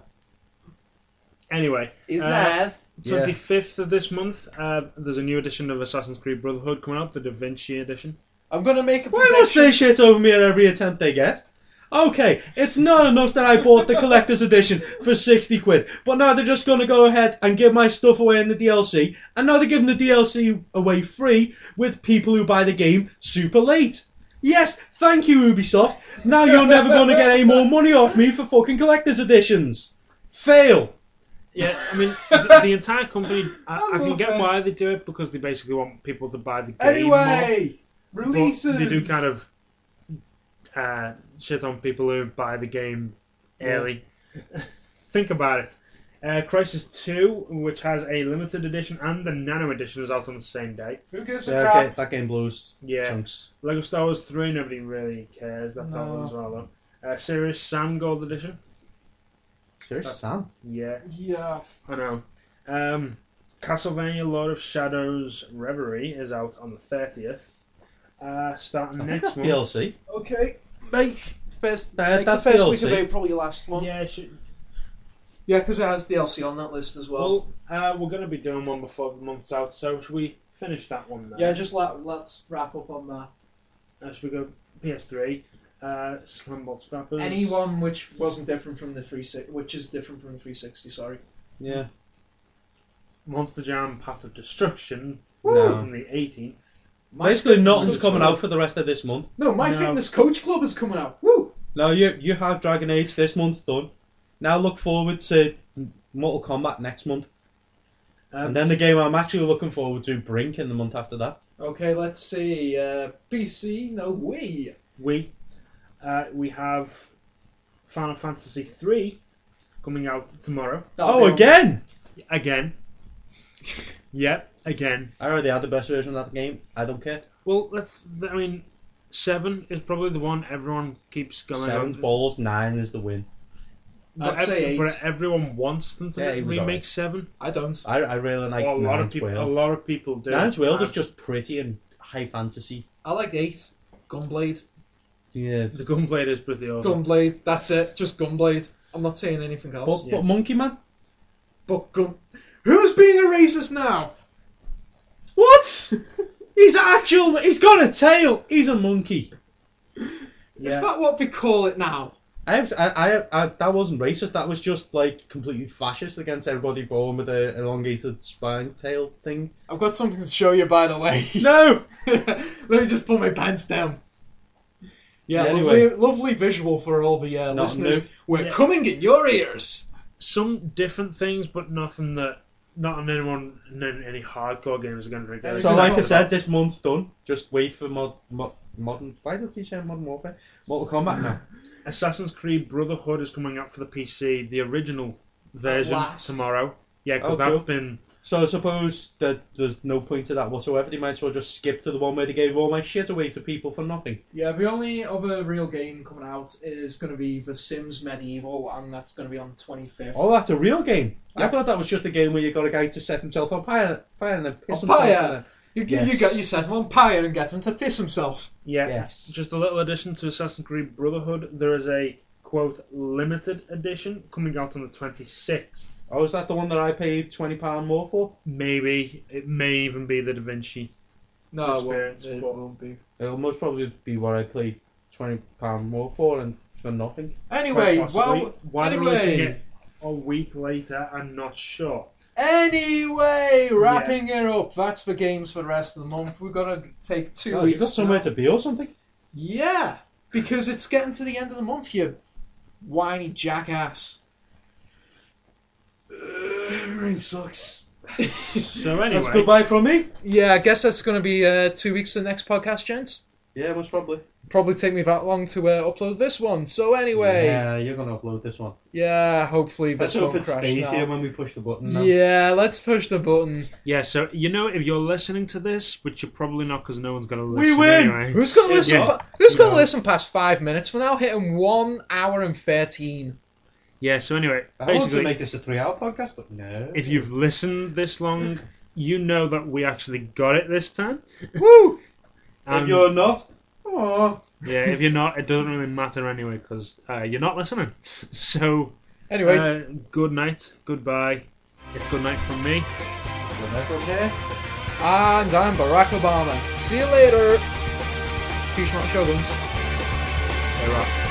Anyway, Isn't uh, that? twenty-fifth of this month, uh, there's a new edition of Assassin's Creed Brotherhood coming out, the Da Vinci edition. I'm gonna make a Why must prediction. they shit over me at every attempt they get? Okay, it's not enough that I bought the collector's edition for sixty quid, but now they're just going to go ahead and give my stuff away in the D L C, and now they're giving the D L C away free with people who buy the game super late. Yes, thank you, Ubisoft. Now you're never going to get any more money off me for fucking collector's editions. Fail. Yeah, I mean, the, the entire company, I, I I can love get this. why they do it, because they basically want people to buy the game Anyway, more. releases. But they do kind of uh, shit on people who buy the game early. Think about it. Uh, Crisis two, which has a limited edition and the nano edition, is out on the same day. Who gives a crap? that game blows Yeah. chunks. Lego Star Wars three, nobody really cares. That's out No. as well, though. Uh, Serious Sam Gold Edition. There's Sam. Yeah, Yeah. I know. Um, Castlevania Lord of Shadows Reverie is out on the thirtieth. Uh, starting I think next that's month. D L C. Okay, mate. first, Uh, like, the that's first D L week of C. April, your last one. Yeah, should, Yeah, because it has D L C on that list as well. well, uh, we're going to be doing one before the month's out, so should we finish that one then? yeah, just let, let's wrap up on that. Uh, should we go P S three? Uh, Slambot Scrappers. Anyone which wasn't different from the three sixty, which is different from the three sixty. Sorry. Yeah. Monster Jam Path of Destruction. No. From the eighteenth. My Basically, Fitness nothing's Coach coming Club. out for the rest of this month. No, My No. Fitness Coach Club is coming out. Woo! No, you you have Dragon Age this month done. Now look forward to Mortal Kombat next month. Um, And then the game I'm actually looking forward to, Brink, in the month after that. Okay, let's see. Uh, P C, no Wii. we uh, we have Final Fantasy three coming out tomorrow. That'll Oh, be on- again! Again. Yep, again. I already had the best version of that game. I don't care. Well, let's. I mean, seven is probably the one everyone keeps going Seven's on. balls, nine is the win. But, I'd say eight. but everyone wants them to Yeah, it was remake alright. seven. I don't. I, I really like Well, a lot of Nine's people. A Whale. lot of people do. Nine's Whale is Um, just pretty and high fantasy. I like eight. Gunblade. Yeah. the Gunblade is pretty awesome. Gunblade. That's it. Just Gunblade. I'm not saying anything But, else. Yeah. but Monkey Man? But Gun. Who's being a racist now? What? He's actual. He's got a tail. He's a monkey. It's Yeah. not what we call it now. I, have, I, I, I, that wasn't racist. That was just like completely fascist against everybody born with an elongated spine tail thing. I've got something to show you, by the way. No. Let me just pull my pants down. Yeah, Yeah, lovely, anyway. lovely visual for all the uh, Not listeners. new. We're Yeah. coming in your ears. Some different things, but nothing that. Not on anyone. In any hardcore games are going to regret. So, Just like I not- said, this month's done. Just wait for mod, mod, modern. Why do you say Modern Warfare? Mortal Kombat now. Assassin's Creed Brotherhood is coming out for the P C, the original version last. tomorrow. Yeah, because Oh, that's cool. been So I suppose that there's no point to that whatsoever. They might as well just skip to the one where they gave all my shit away to people for nothing. Yeah, the only other real game coming out is going to be The Sims Medieval, and that's going to be on the twenty-fifth. Oh, that's a real game. I Yeah. thought that was just a game where you got a guy to set himself on fire, fire and then piss On himself. fire? in it. You, Yes. you, got, you set him on fire and get him to piss himself. yeah. Yes. Just a little addition to Assassin's Creed Brotherhood. There is a quote limited edition coming out on the twenty-sixth. Oh, is that the one that I paid twenty pound more for? Maybe it may even be the Da Vinci. No, it won't, Experience, it but- won't be. It'll most probably be what I paid twenty pound more for, and for nothing. Anyway, Quite possibly. well, Why they're releasing anyway, it a week later, I'm not sure. anyway, wrapping it up. That's the games for the rest of the month. We've got to take two Oh, weeks. you got somewhere now. to be or something? Yeah, because it's getting to the end of the month, you whiny jackass. Uh, rain sucks. So anyway, That's goodbye from me. Yeah, I guess that's going to be uh, two weeks to the next podcast, gents. Yeah, most probably. Probably take me that long to uh, upload this one. So anyway, yeah, Yeah, you're gonna upload this one. hopefully Let's this hope won't it crash stays now. here when we push the button. Now. Yeah, let's push the button. yeah. So you know, if you're listening to this, which you're probably not, because no one's gonna We listen win! anyway. Who's going to Yeah. listen? pa- Who's going to No. listen past five minutes? We're now hitting one hour and thirteen. Yeah. So anyway, I want to basically, make this a three-hour podcast, but no. if you've listened this long, you know that we actually got it this time. Woo! if And you're not, oh, yeah, if you're not, it doesn't really matter anyway, because uh, you're not listening. So Anyway, uh, good night, goodbye. It's good night from me. you're not okay. and I'm Barack Obama. See you later. Peace, Mountain Shoguns. Hey, Rock.